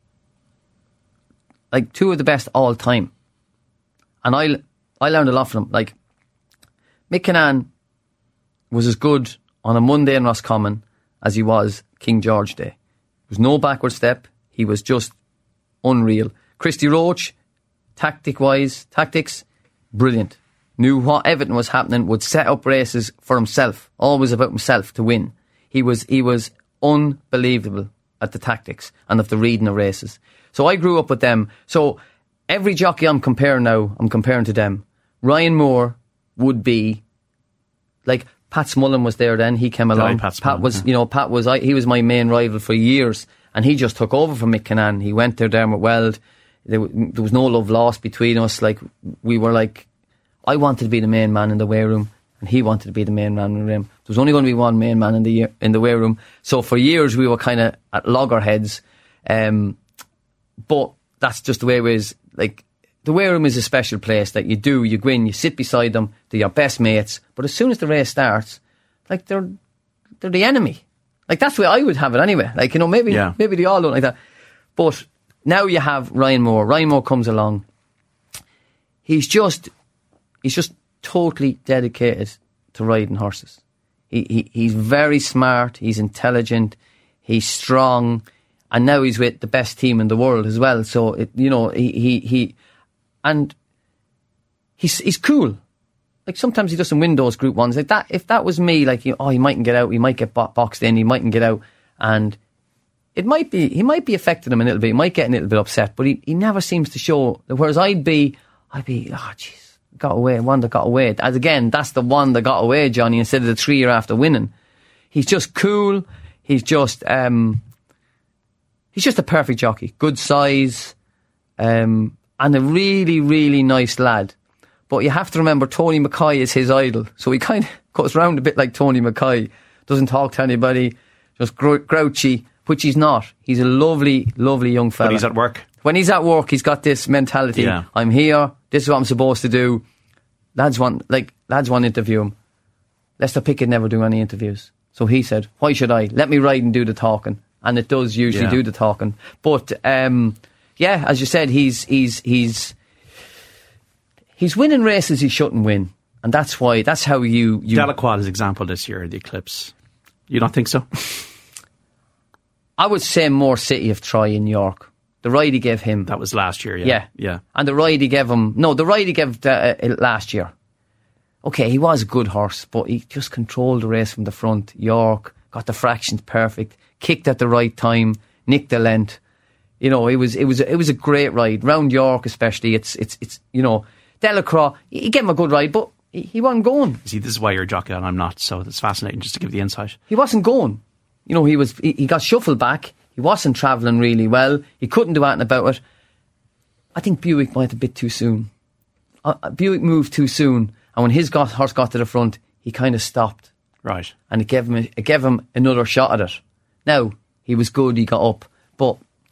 Like, two of the best all time. And I learned a lot from them. Like, Mick Kinane was as good on a Monday in Roscommon as he was King George Day. There was no backward step. He was just unreal. Christy Roach, tactics, brilliant. Knew what everything was happening, would set up races for himself. Always about himself to win. He was unbelievable at the tactics and of the reading of races. So I grew up with them. So every jockey I'm comparing now, I'm comparing to them. Ryan Moore would be like Pat Smullen was there then. He came along. Pat was he was my main rival for years, and he just took over from Mick Kinane. He went there, Dermot Weld. There was no love lost between us. Like we were like, I wanted to be the main man in the weigh room, and he wanted to be the main man in the ring. There was only going to be one main man in the weigh room. So for years we were kind of at loggerheads. But that's just the way it was. Like, the weigh room is a special place that you go in, you sit beside them, they're your best mates. But as soon as the race starts, like they're the enemy. Like that's the way I would have it anyway. Like, you know, maybe they all don't like that. But now you have Ryan Moore. Ryan Moore comes along. He's just totally dedicated to riding horses. He's very smart, he's intelligent, he's strong, and now he's with the best team in the world as well. So he's cool. Like sometimes he doesn't win those Group 1s like that. If that was me, like he mightn't get out, he might get boxed in, he mightn't get out, and he might be affecting him a little bit. He might get a little bit upset, but he never seems to show. Whereas I'd be, oh jeez. Got away, one that got away. As again, that's the one that got away, Johnny, instead of the 3 year after winning. He's just cool. He's just a perfect jockey. Good size, and a really, really nice lad. But you have to remember, Tony Mackay is his idol. So he kind of goes round a bit like Tony Mackay. Doesn't talk to anybody, just grouchy, which he's not. He's a lovely, lovely young fella. When he's at work? When he's at work, he's got this mentality. Yeah. I'm here. This is what I'm supposed to do. Lads want to interview him. Lester Pickett never do any interviews. So he said, why should I? Let me ride and do the talking. And it does usually do the talking. But, as you said, he's winning races he shouldn't win. And that's how you... Delacroix is example this year, the Eclipse. You don't think so? I would say more City of Troy in York. The ride he gave him... That was last year, yeah. And the ride he gave him... No, the ride he gave last year. Okay, he was a good horse, but he just controlled the race from the front. York, got the fractions perfect, kicked at the right time, nicked the length. You know, it was a great ride. Round York especially, it's you know... Delacroix, he gave him a good ride, but he wasn't going. See, this is why you're a jockey and I'm not, so it's fascinating just to give the insight. He wasn't going. You know, he got shuffled back. He wasn't travelling really well. He couldn't do anything about it. I think Buick went a bit too soon. Buick moved too soon, and when his horse got to the front, he kind of stopped. Right. And it gave him another shot at it. Now, he was good, he got up, but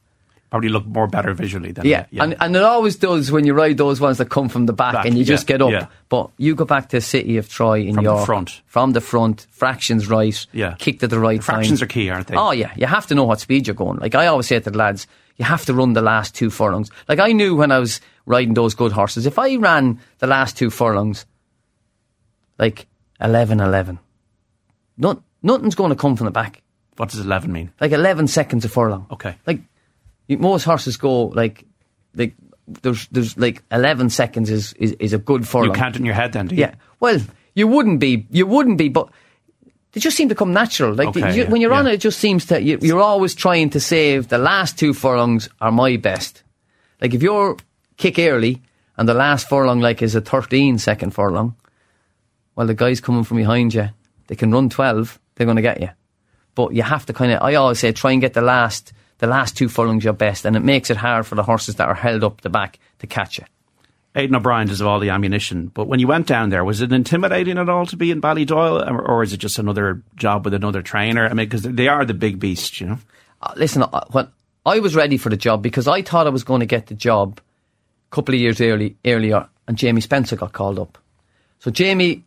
Probably look more better visually than And it always does when you ride those ones that come from the back and you just get up. Yeah. But you go back to City of Troy in York. From the front, fractions right, kicked at the right time. Fractions are key, aren't they? Oh yeah, you have to know what speed you're going. Like I always say to the lads, you have to run the last 2 furlongs. Like I knew when I was riding those good horses, if I ran the last 2 furlongs, like 11:11, nothing's going to come from the back. What does 11 mean? Like 11 seconds a furlong. Okay. Like most horses go like there's like 11 seconds is a good furlong. You count it in your head then, do you? Yeah. Well, you wouldn't be, but they just seem to come natural. Like when you're on it just seems to you're always trying to save the last 2 furlongs are my best. Like if you're kick early and the last furlong like is a 13-second furlong, well the guys coming from behind you, they can run 12, they're going to get you. But you have to I always say try and get the last 2 furlongs your best, and it makes it hard for the horses that are held up the back to catch you. Aidan O'Brien does all the ammunition, but when you went down there, was it intimidating at all to be in Ballydoyle, or is it just another job with another trainer? I mean, because they are the big beast, you know. Listen, when I was ready for the job because I thought I was going to get the job a couple of years earlier, and Jamie Spencer got called up. So Jamie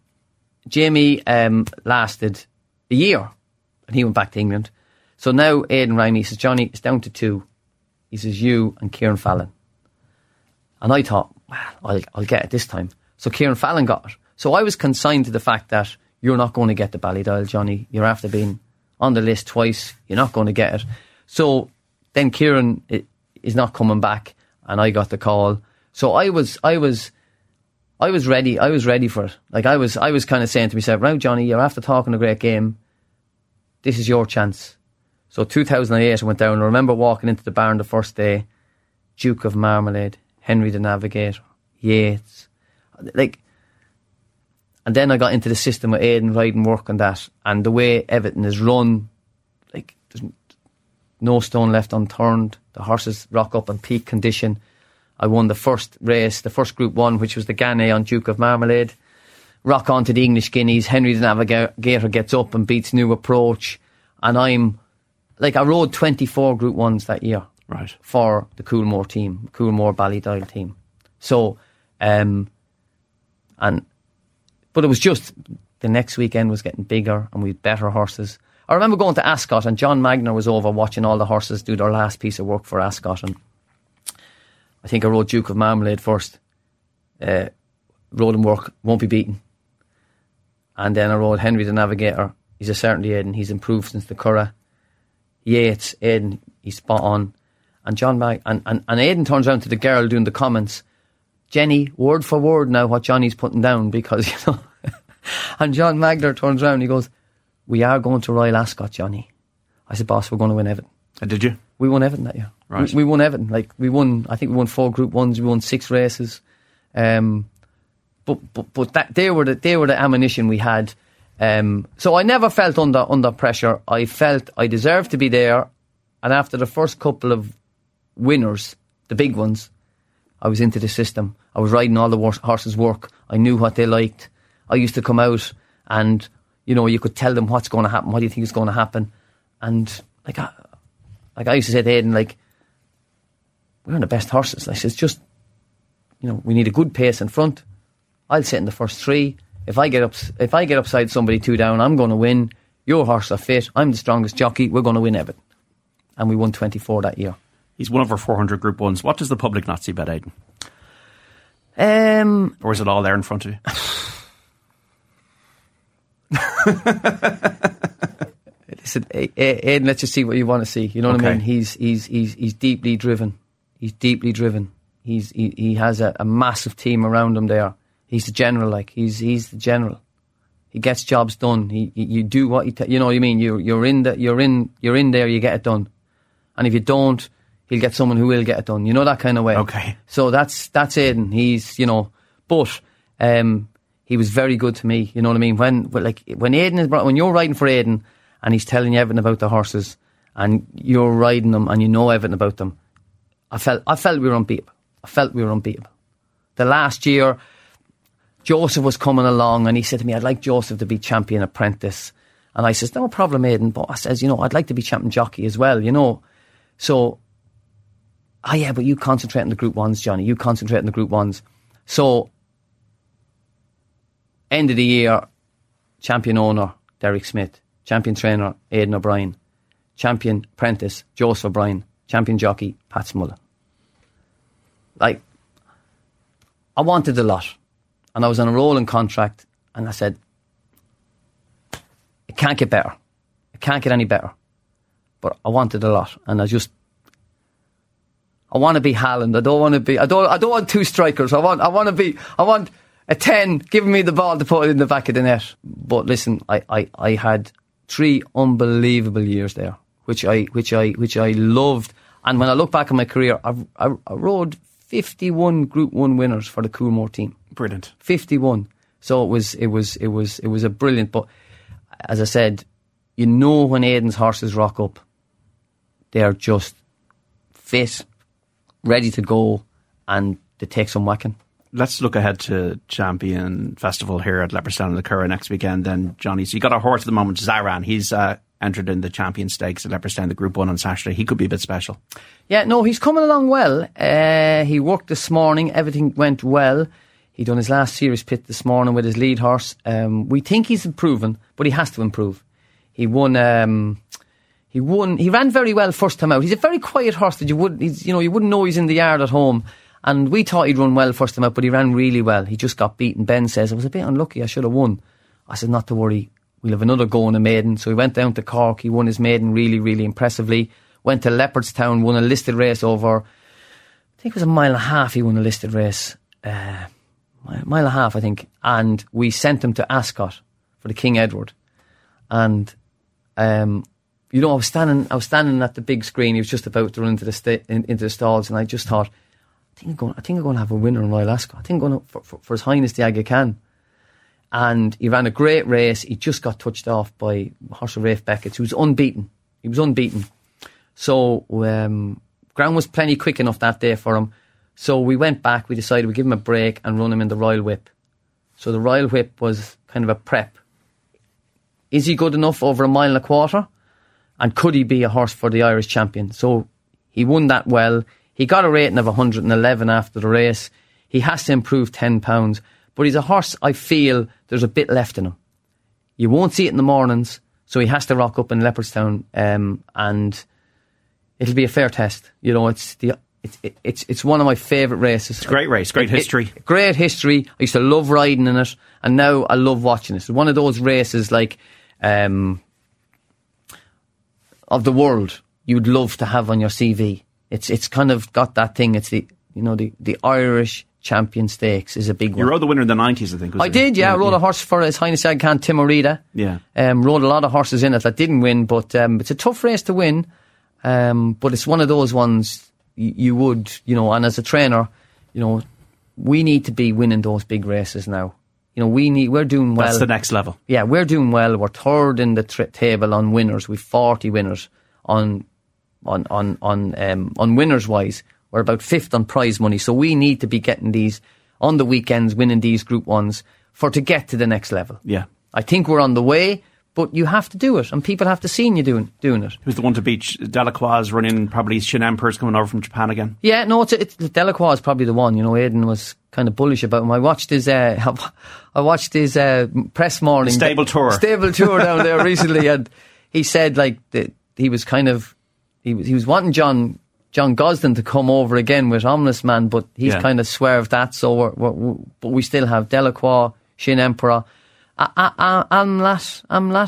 lasted a year, and he went back to England. So now Aidan rang me, he says, Johnny, it's down to 2. He says, you and Kieran Fallon. And I thought, well, I'll get it this time. So Kieran Fallon got it. So I was consigned to the fact that you're not going to get the Ballydoyle, Johnny. You're after being on the list twice. You're not going to get it. So then Kieran is not coming back, and I got the call. So I was ready. I was ready for it. Like I was kind of saying to myself, right, Johnny, you're after talking a great game. This is your chance. So 2008, I went down. I remember walking into the barn the first day. Duke of Marmalade, Henry the Navigator, Yates, and then I got into the system with Aidan riding work and that, and the way everything is run, like there's no stone left unturned. The horses rock up in peak condition. I won the first race, the first Group 1, which was the Gannet on Duke of Marmalade. Rock on to the English Guineas. Henry the Navigator gets up and beats New Approach, and I rode 24 Group 1s that year. Right. For the Coolmore team, Coolmore Ballydoyle team. So, but it was just the next weekend was getting bigger and we had better horses. I remember going to Ascot and John Magner was over watching all the horses do their last piece of work for Ascot, and I think I rode Duke of Marmalade first. Rode him work, won't be beaten. And then I rode Henry the Navigator. He's a certainty, Aidan. He's improved since the Curragh. Yates, Aidan, he's spot on. And John and Aidan turns around to the girl doing the comments. Jenny, word for word now what Johnny's putting down, because, you know. And John Magner turns around and he goes, we are going to Royal Ascot, Johnny. I said, boss, we're going to win Everton. And did you? We won Everton that year. Right. We won Everton. I think we won 4 Group 1s, we won 6 races. But they were the ammunition we had. So I never felt under pressure. I felt I deserved to be there, and after the first couple of winners, the big ones, I was into the system. I was riding all the horses' work. I knew what they liked. I used to come out and, you know, you could tell them what's going to happen, what do you think is going to happen. And I used to say to Aidan, we're on the best horses. I says, just, you know, we need a good pace in front. I'll sit in the first 3. If I get upside somebody 2 down, I'm going to win. Your horse are fit. I'm the strongest jockey. We're going to win Everton. And we won 24 that year. He's one of our 400 Group 1s. What does the public not see about Aidan? Or is it all there in front of you? Listen, Aidan, let's just see what you want to see. You know what I mean? He's deeply driven. He's deeply driven. He has a massive team around him there. He's the general, he's the general. He gets jobs done. You do what you know what I mean. You're in there. You get it done. And if you don't, he'll get someone who will get it done. You know, that kind of way. Okay. So that's Aidan. He's, you know, but he was very good to me. You know what I mean? When Aidan is when you're riding for Aidan and he's telling you everything about the horses and you're riding them and you know everything about them, I felt we were unbeatable. The last year, Joseph was coming along and he said to me, I'd like Joseph to be champion apprentice. And I says, no problem, Aidan. But I says, you know, I'd like to be champion jockey as well, you know. So yeah, but you concentrate on the Group 1s, Johnny. You concentrate on the Group 1s. So, end of the year, champion owner, Derek Smith. Champion trainer, Aidan O'Brien. Champion apprentice, Joseph O'Brien. Champion jockey, Pat Smullen. Like, I wanted a lot. And I was on a rolling contract. And I said, it can't get better. It can't get any better. But I wanted a lot. And I want to be Haaland. I don't want two strikers. I want a 10 giving me the ball to put it in the back of the net. But listen, I had 3 unbelievable years there, which I loved. And when I look back on my career, I rode 51 Group 1 winners for the Coolmore team. Brilliant. 51. So it was a brilliant. But as I said, you know when Aidan's horses rock up, they're just fit, ready to go, and they take some whacking. Let's look ahead to Champion Festival here at Leopardstown in the Curragh next weekend then, Johnny. So you got a horse at the moment, Zaran. He's entered in the Champion Stakes at Leopardstown, the Group 1 on Saturday. He could be a bit special. Yeah, no, he's coming along well. He worked this morning. Everything went well. He done his last series pit this morning with his lead horse. We think he's improving, but he has to improve. He ran very well first time out. He's a very quiet horse that you wouldn't know he's in the yard at home. And we thought he'd run well first time out, but he ran really well. He just got beaten. Ben says, I was a bit unlucky, I should have won. I said, not to worry, we'll have another go in a maiden. So he went down to Cork, he won his maiden really, really impressively. Went to Leopardstown, won a listed race over, I think it was 1.5 miles he won a listed race. 1.5 miles, I think. And we sent him to Ascot for the King Edward. And, I was standing at the big screen. He was just about to run into the stalls, and I just thought, I think I'm going to have a winner in Royal Ascot. I think I'm going to, for His Highness the Aga Khan. And he ran a great race. He just got touched off by horse of Rafe Beckett, who was unbeaten. He was unbeaten. So ground was plenty quick enough that day for him. So we went back. We decided we'd give him a break and run him in the Royal Whip. So the Royal Whip was kind of a prep. Is he good enough over 1.25 miles? And could he be a horse for the Irish champion? So he won that well. He got a rating of 111 after the race. He has to improve 10 pounds. But he's a horse, I feel, there's a bit left in him. You won't see it in the mornings, so he has to rock up in Leopardstown, and it'll be a fair test. You know, it's one of my favourite races. It's a great race, great history. Great history. I used to love riding in it, and now I love watching it. It's one of those races like of the world you'd love to have on your CV. It's kind of got that thing. It's the Irish Champion Stakes is a big one. You rode the winner in the 90s, I think. I did, yeah. I rode a horse for His Highness Aga Khan, Timorita. Yeah. Rode a lot of horses in it that didn't win, but it's a tough race to win. But it's one of those ones you would, and as a trainer, we need to be winning those big races now. We're doing well. That's the next level. Yeah, we're doing well. We're third in the table on winners. We've 40 winners on winners wise. We're about 5th on prize money. So we need to be getting these on the weekends, winning these Group 1s to get to the next level. Yeah. I think we're on the way, but you have to do it, and people have to see you doing it. Who's the one to beat? Delacroix running, probably Shin Emperor's coming over from Japan again. Yeah, no, it's Delacroix is probably the one. Aidan was kind of bullish about him. I watched his press morning stable tour down there recently, and he said that he was kind of he was wanting John Gosden to come over again with Omnibus Man, but he's kind of swerved that. So but we still have Delacroix, Shin Emperor, Amlas.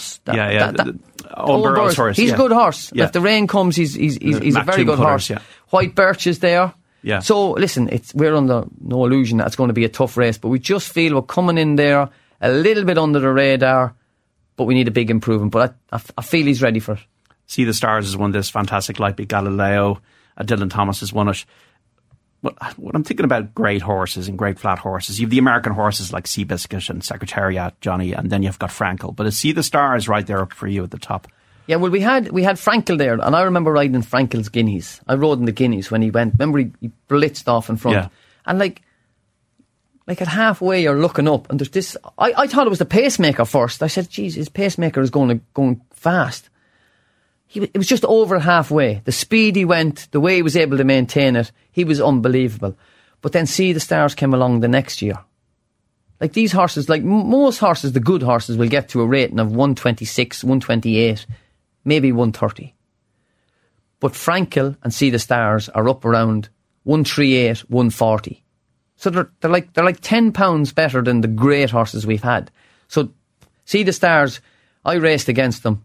Old Burrows horse. He's a good horse. Yeah. If the rain comes, he's a very good horse. Yeah. White Birch is there. Yeah. So listen, we're under no illusion that it's going to be a tough race, but we just feel we're coming in there a little bit under the radar, but we need a big improvement. But I feel he's ready for it. See the Stars has won this fantastic Light Beat Galileo. Dylan Thomas has won it. What I'm thinking about great horses and great flat horses, you have the American horses like Seabiscuit and Secretariat, Johnny, and then you've got Frankel. But I see the Stars right there up for you at the top. Yeah, well, we had Frankel there, and I remember riding in Frankel's Guineas. I rode in the Guineas when he went. Remember, he blitzed off in front, and like at halfway you're looking up, and there's this. I thought it was the pacemaker first. I said, "Geez, his pacemaker is going fast." it was just over halfway. The speed he went, the way he was able to maintain it, he was unbelievable. But then See the Stars came along the next year. Like these horses, like most horses, the good horses will get to a rating of 126, 128, maybe 130. But Frankel and See the Stars are up around 138, 140. So they're like 10 pounds better than the great horses we've had. So See the Stars, I raced against them.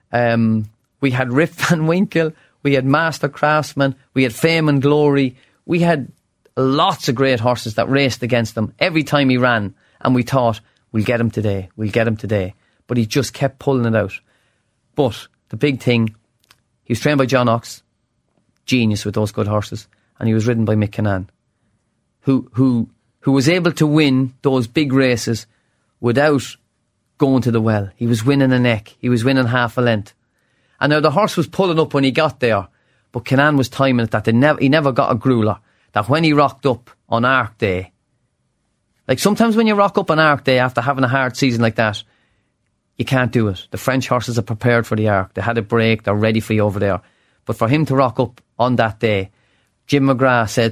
We had Rip Van Winkle, we had Master Craftsman, we had Fame and Glory. We had lots of great horses that raced against them every time he ran. And we thought, we'll get him today. But he just kept pulling it out. But the big thing, he was trained by John Ox, genius with those good horses, and he was ridden by Mick Kinane, who was able to win those big races without going to the well. He was winning a neck. He was winning half a length. And now the horse was pulling up when he got there, but Kinane was timing it that he never got a grueler. That when he rocked up on Arc Day, like sometimes when you rock up on Arc Day after having a hard season like that, you can't do it. The French horses are prepared for the Arc. They had a break. They're ready for you over there. But for him to rock up on that day, Jim McGrath said,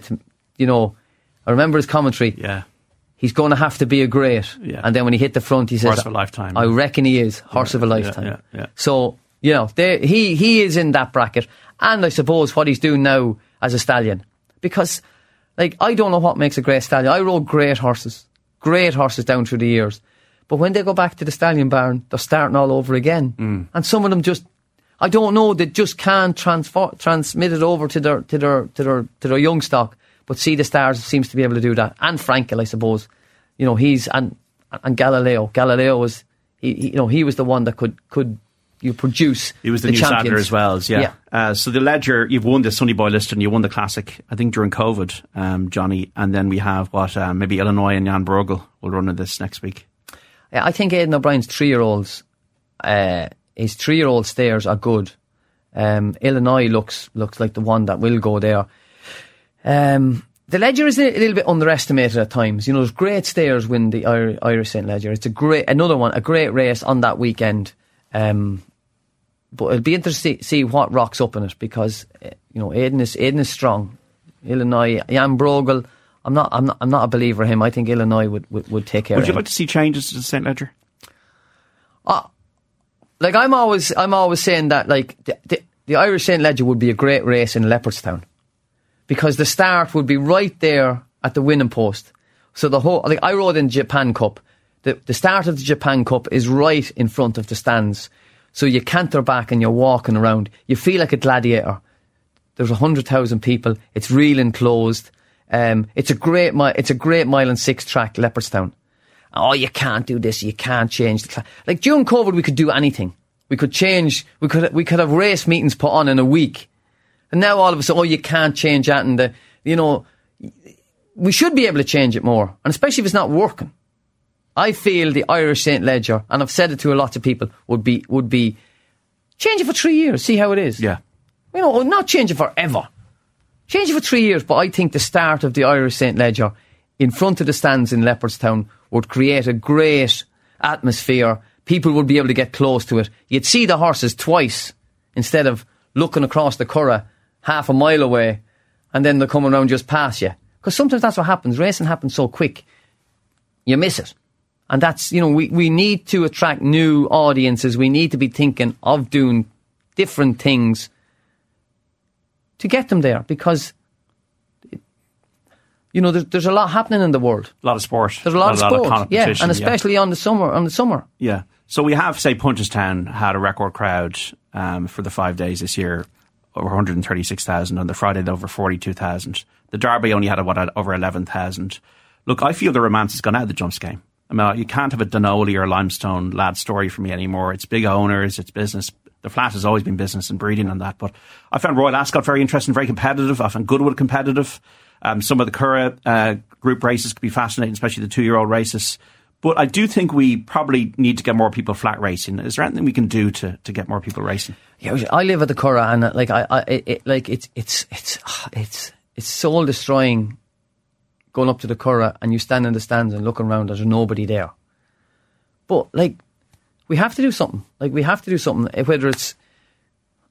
I remember his commentary. Yeah. He's going to have to be a great. Yeah. And then when he hit the front, he says, horse of a lifetime. I reckon he is. Horse of a lifetime. Yeah. So, he is in that bracket. And I suppose what he's doing now as a stallion. Because, I don't know what makes a great stallion. I rode great horses down through the years. But when they go back to the stallion barn, they're starting all over again. And some of them just, I don't know, they just can't transmit it over to their young stock. But See the Stars seems to be able to do that. And Frankel, I suppose. He's, and Galileo. Galileo was, he was the one that could produce. He was the new champions. Sadler as well, yeah. So the Ledger, you've won the Sonny Boy Liston, you won the Classic, I think during COVID, Johnny. And then we have maybe Illinois and Jan Bruegel will run in this next week. I think Aidan O'Brien's 3-year-olds, his 3-year-old stayers are good. Illinois looks like the one that will go there. The Ledger is a little bit underestimated at times. There's great stayers win the Irish St. Ledger. It's a great race on that weekend. But it'll be interesting to see what rocks up in it because Aidan is strong. Illinois, Jan Bruegel, I'm not a believer in him. I think Illinois would take care of him. Would you like to see changes to the St. Ledger? I'm always saying that the Irish St. Ledger would be a great race in Leopardstown because the start would be right there at the winning post. So the whole I rode in Japan Cup. The start of the Japan Cup is right in front of the stands. So you canter back and you're walking around. You feel like a gladiator. There's 100,000 people. It's real enclosed. It's a great mile and 6 track, Leopardstown. Oh, you can't do this. You can't change the during COVID, we could do anything. We could change. We could have race meetings put on in a week. And now all of a sudden, you can't change that. And we should be able to change it more. And especially if it's not working. I feel the Irish St. Ledger, and I've said it to a lot of people, would be change it for 3 years, see how it is. Yeah. Not change it forever. Change it for 3 years, but I think the start of the Irish St. Ledger in front of the stands in Leopardstown would create a great atmosphere. People would be able to get close to it. You'd see the horses twice instead of looking across the Curragh half a mile away and then they're coming around just past you. Because sometimes that's what happens. Racing happens so quick, you miss it. And that's, we need to attract new audiences. We need to be thinking of doing different things to get them there because, there's a lot happening in the world. A lot of sport. There's a lot of sport, competition, and especially on the summer. Yeah. So we have, say, Punchestown had a record crowd for the 5 days this year, over 136,000. On the Friday, over 42,000. The Derby only had over 11,000. Look, I feel the romance has gone out of the jumps game. I mean, you can't have a Dunolly or Limestone lad story for me anymore. It's big owners, it's business. The flat has always been business and breeding on that. But I found Royal Ascot very interesting, very competitive. I found Goodwood competitive. Some of the Curragh group races could be fascinating, especially the 2-year-old races. But I do think we probably need to get more people flat racing. Is there anything we can do to get more people racing? Yeah, I live at the Curragh, and it's soul destroying. Going up to the Curragh and you stand in the stands and look around, there's nobody there. But we have to do something. Whether it's,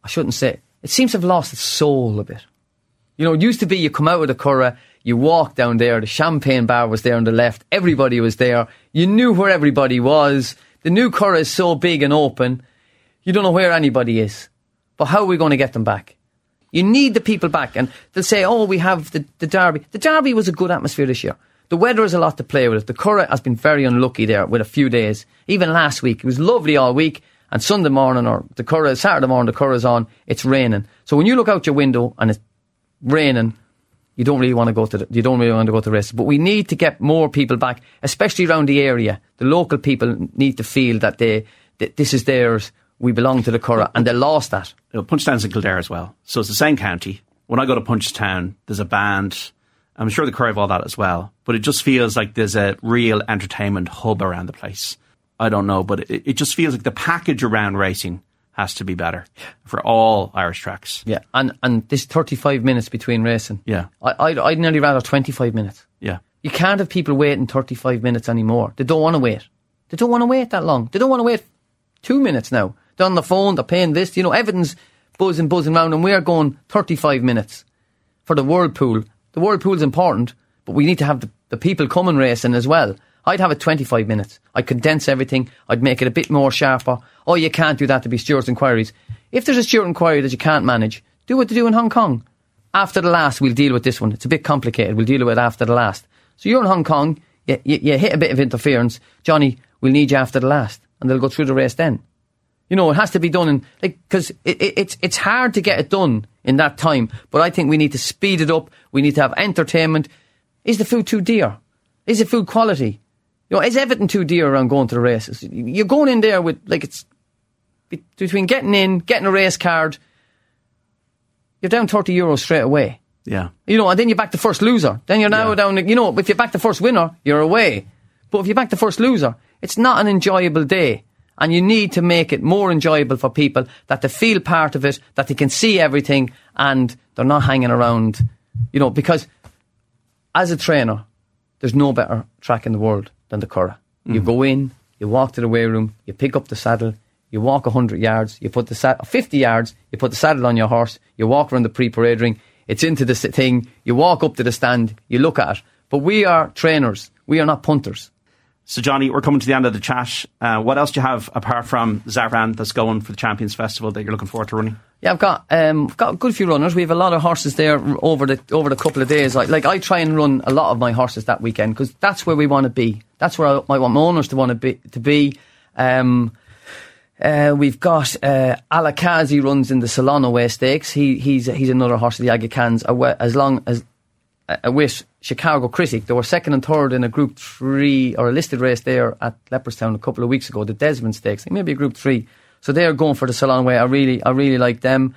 I shouldn't say, it seems to have lost its soul a bit. You know, it used to be you come out of the Curragh, you walk down there, the champagne bar was there on the left, everybody was there, you knew where everybody was. The new Curragh is so big and open, you don't know where anybody is. But how are we going to get them back? You need the people back. And they'll say, oh, we have the Derby. The Derby was a good atmosphere this year. The weather is a lot to play with. The Curragh has been very unlucky there with a few days. Even last week, it was lovely all week. And Sunday morning or Saturday morning, the Curragh's on, it's raining. So when you look out your window and it's raining, you don't really want to go to the races. But we need to get more people back, especially around the area. The local people need to feel that this is theirs. We belong to the Curragh, and they lost that. Punchestown's in Kildare as well, so it's the same county. When I go to Punchestown, there's a band. I'm sure the Curragh have all that as well, but it just feels like there's a real entertainment hub around the place. I don't know, but it just feels like the package around racing has to be better for all Irish tracks. Yeah, and this 35 minutes between racing. Yeah, I'd nearly rather 25 minutes. Yeah, you can't have people waiting 35 minutes anymore. They don't want to wait. They don't want to wait that long. They don't want to wait 2 minutes now. They're on the phone, they're paying this. You know, everything's buzzing around, and we're going 35 minutes for the Whirlpool. The Whirlpool's important, but we need to have the people coming racing as well. I'd have it 25 minutes. I'd condense everything. I'd make it a bit more sharper. Oh, you can't do that to be stewards' inquiries. If there's a steward inquiry that you can't manage, do what they do in Hong Kong. After the last, we'll deal with this one. It's a bit complicated. We'll deal with it after the last. So you're in Hong Kong, you hit a bit of interference. Johnny, we'll need you after the last. And they'll go through the race then. You know, it has to be done because it's hard to get it done in that time. But I think we need to speed it up. We need to have entertainment. Is the food too dear? Is the food quality? You know, is everything too dear around going to the races? You're going in there with, it's between getting in, getting a race card, you're down €30 straight away. Yeah. You know, and then you back the first loser. Then you're now down, you know, if you back the first winner, you're away. But if you back the first loser, it's not an enjoyable day. And you need to make it more enjoyable for people, that they feel part of it, that they can see everything, and they're not hanging around, you know, because as a trainer, there's no better track in the world than the Curragh. You go in, you walk to the weigh room, you pick up the saddle, you walk 100 yards, you put 50 yards, you put the saddle on your horse, you walk around the pre-parade ring, it's into the thing, you walk up to the stand, you look at it. But we are trainers, we are not punters. So, Johnny, we're coming to the end of the chat. What else do you have apart from Zarvan that's going for the Champions Festival that you're looking forward to running? Yeah, I've got a good few runners. We have a lot of horses there over the couple of days. I try and run a lot of my horses that weekend because that's where we want to be. That's where I want my owners to want to be. We've got Alakazi runs in the Solano Way Stakes. He's another horse of the Aga Khans, as long as with Chicago Critic. They were second and third in a Group 3 or a listed race there at Leopardstown a couple of weeks ago, the Desmond Stakes, maybe a Group 3. So they're going for the Solano Way. I really like them.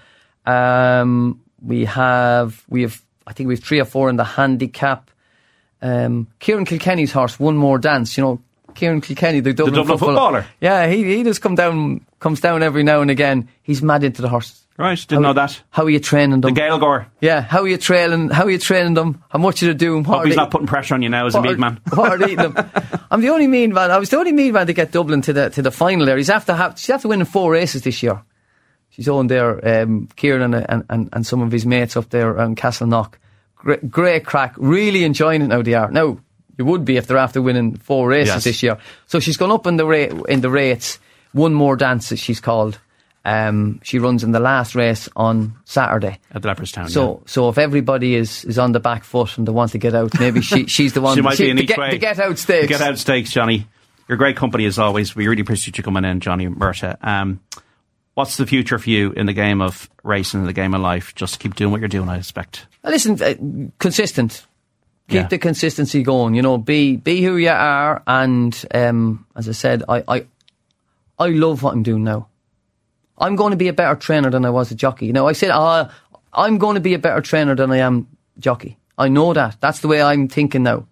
We have I think we have 3 or 4 in the handicap. Kieran Kilkenny's horse, One More Dance. You know, Kieran Kilkenny, the Dublin footballer. Yeah, he just comes down every now and again. He's mad into the horses. Right, didn't know that. How are you training them? The Gaelgore. Yeah, how are you training them? How much are they doing? Hope he's not putting pressure on you now as a mead man. What are they eating them? I'm the only mead man. I was the only mead man to get Dublin to the final there. She's after winning 4 races this year. She's on there, Kieran and some of his mates up there around Castleknock. Great crack, really enjoying it now they are. Now, you would be if they're after winning 4 races this year. So she's gone up in the rates. One More Dance, as she's called. She runs in the last race on Saturday at the Leopardstown. So if everybody is on the back foot and they want to get out, maybe she's the one. She might be in each way. The get out stakes. The get out stakes, Johnny. You're great company as always. We really appreciate you coming in, Johnny Murtagh. What's the future for you in the game of racing, in the game of life? Just keep doing what you're doing, I expect. Listen, consistent. Keep the consistency going. You know, be who you are. And as I said, I love what I'm doing now. I'm going to be a better trainer than I was a jockey. Now, I said, I'm going to be a better trainer than I am jockey. I know that. That's the way I'm thinking now.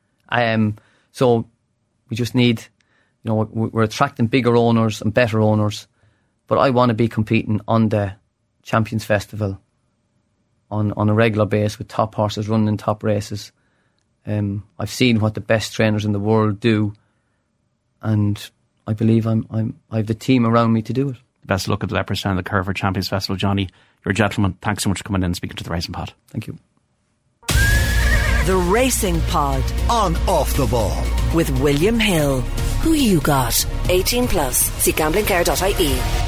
So we just need, you know, we're attracting bigger owners and better owners. But I want to be competing on the Champions Festival on a regular basis with top horses running in top races. I've seen what the best trainers in the world do, and I believe I have the team around me to do it. Best of luck at the Leopardstown, the Curver Champions Festival. Johnny, you're a gentleman. Thanks so much for coming in and speaking to the Racing Pod. Thank you. The Racing Pod on Off the Ball with William Hill. Who you got? 18 plus. See gamblingcare.ie.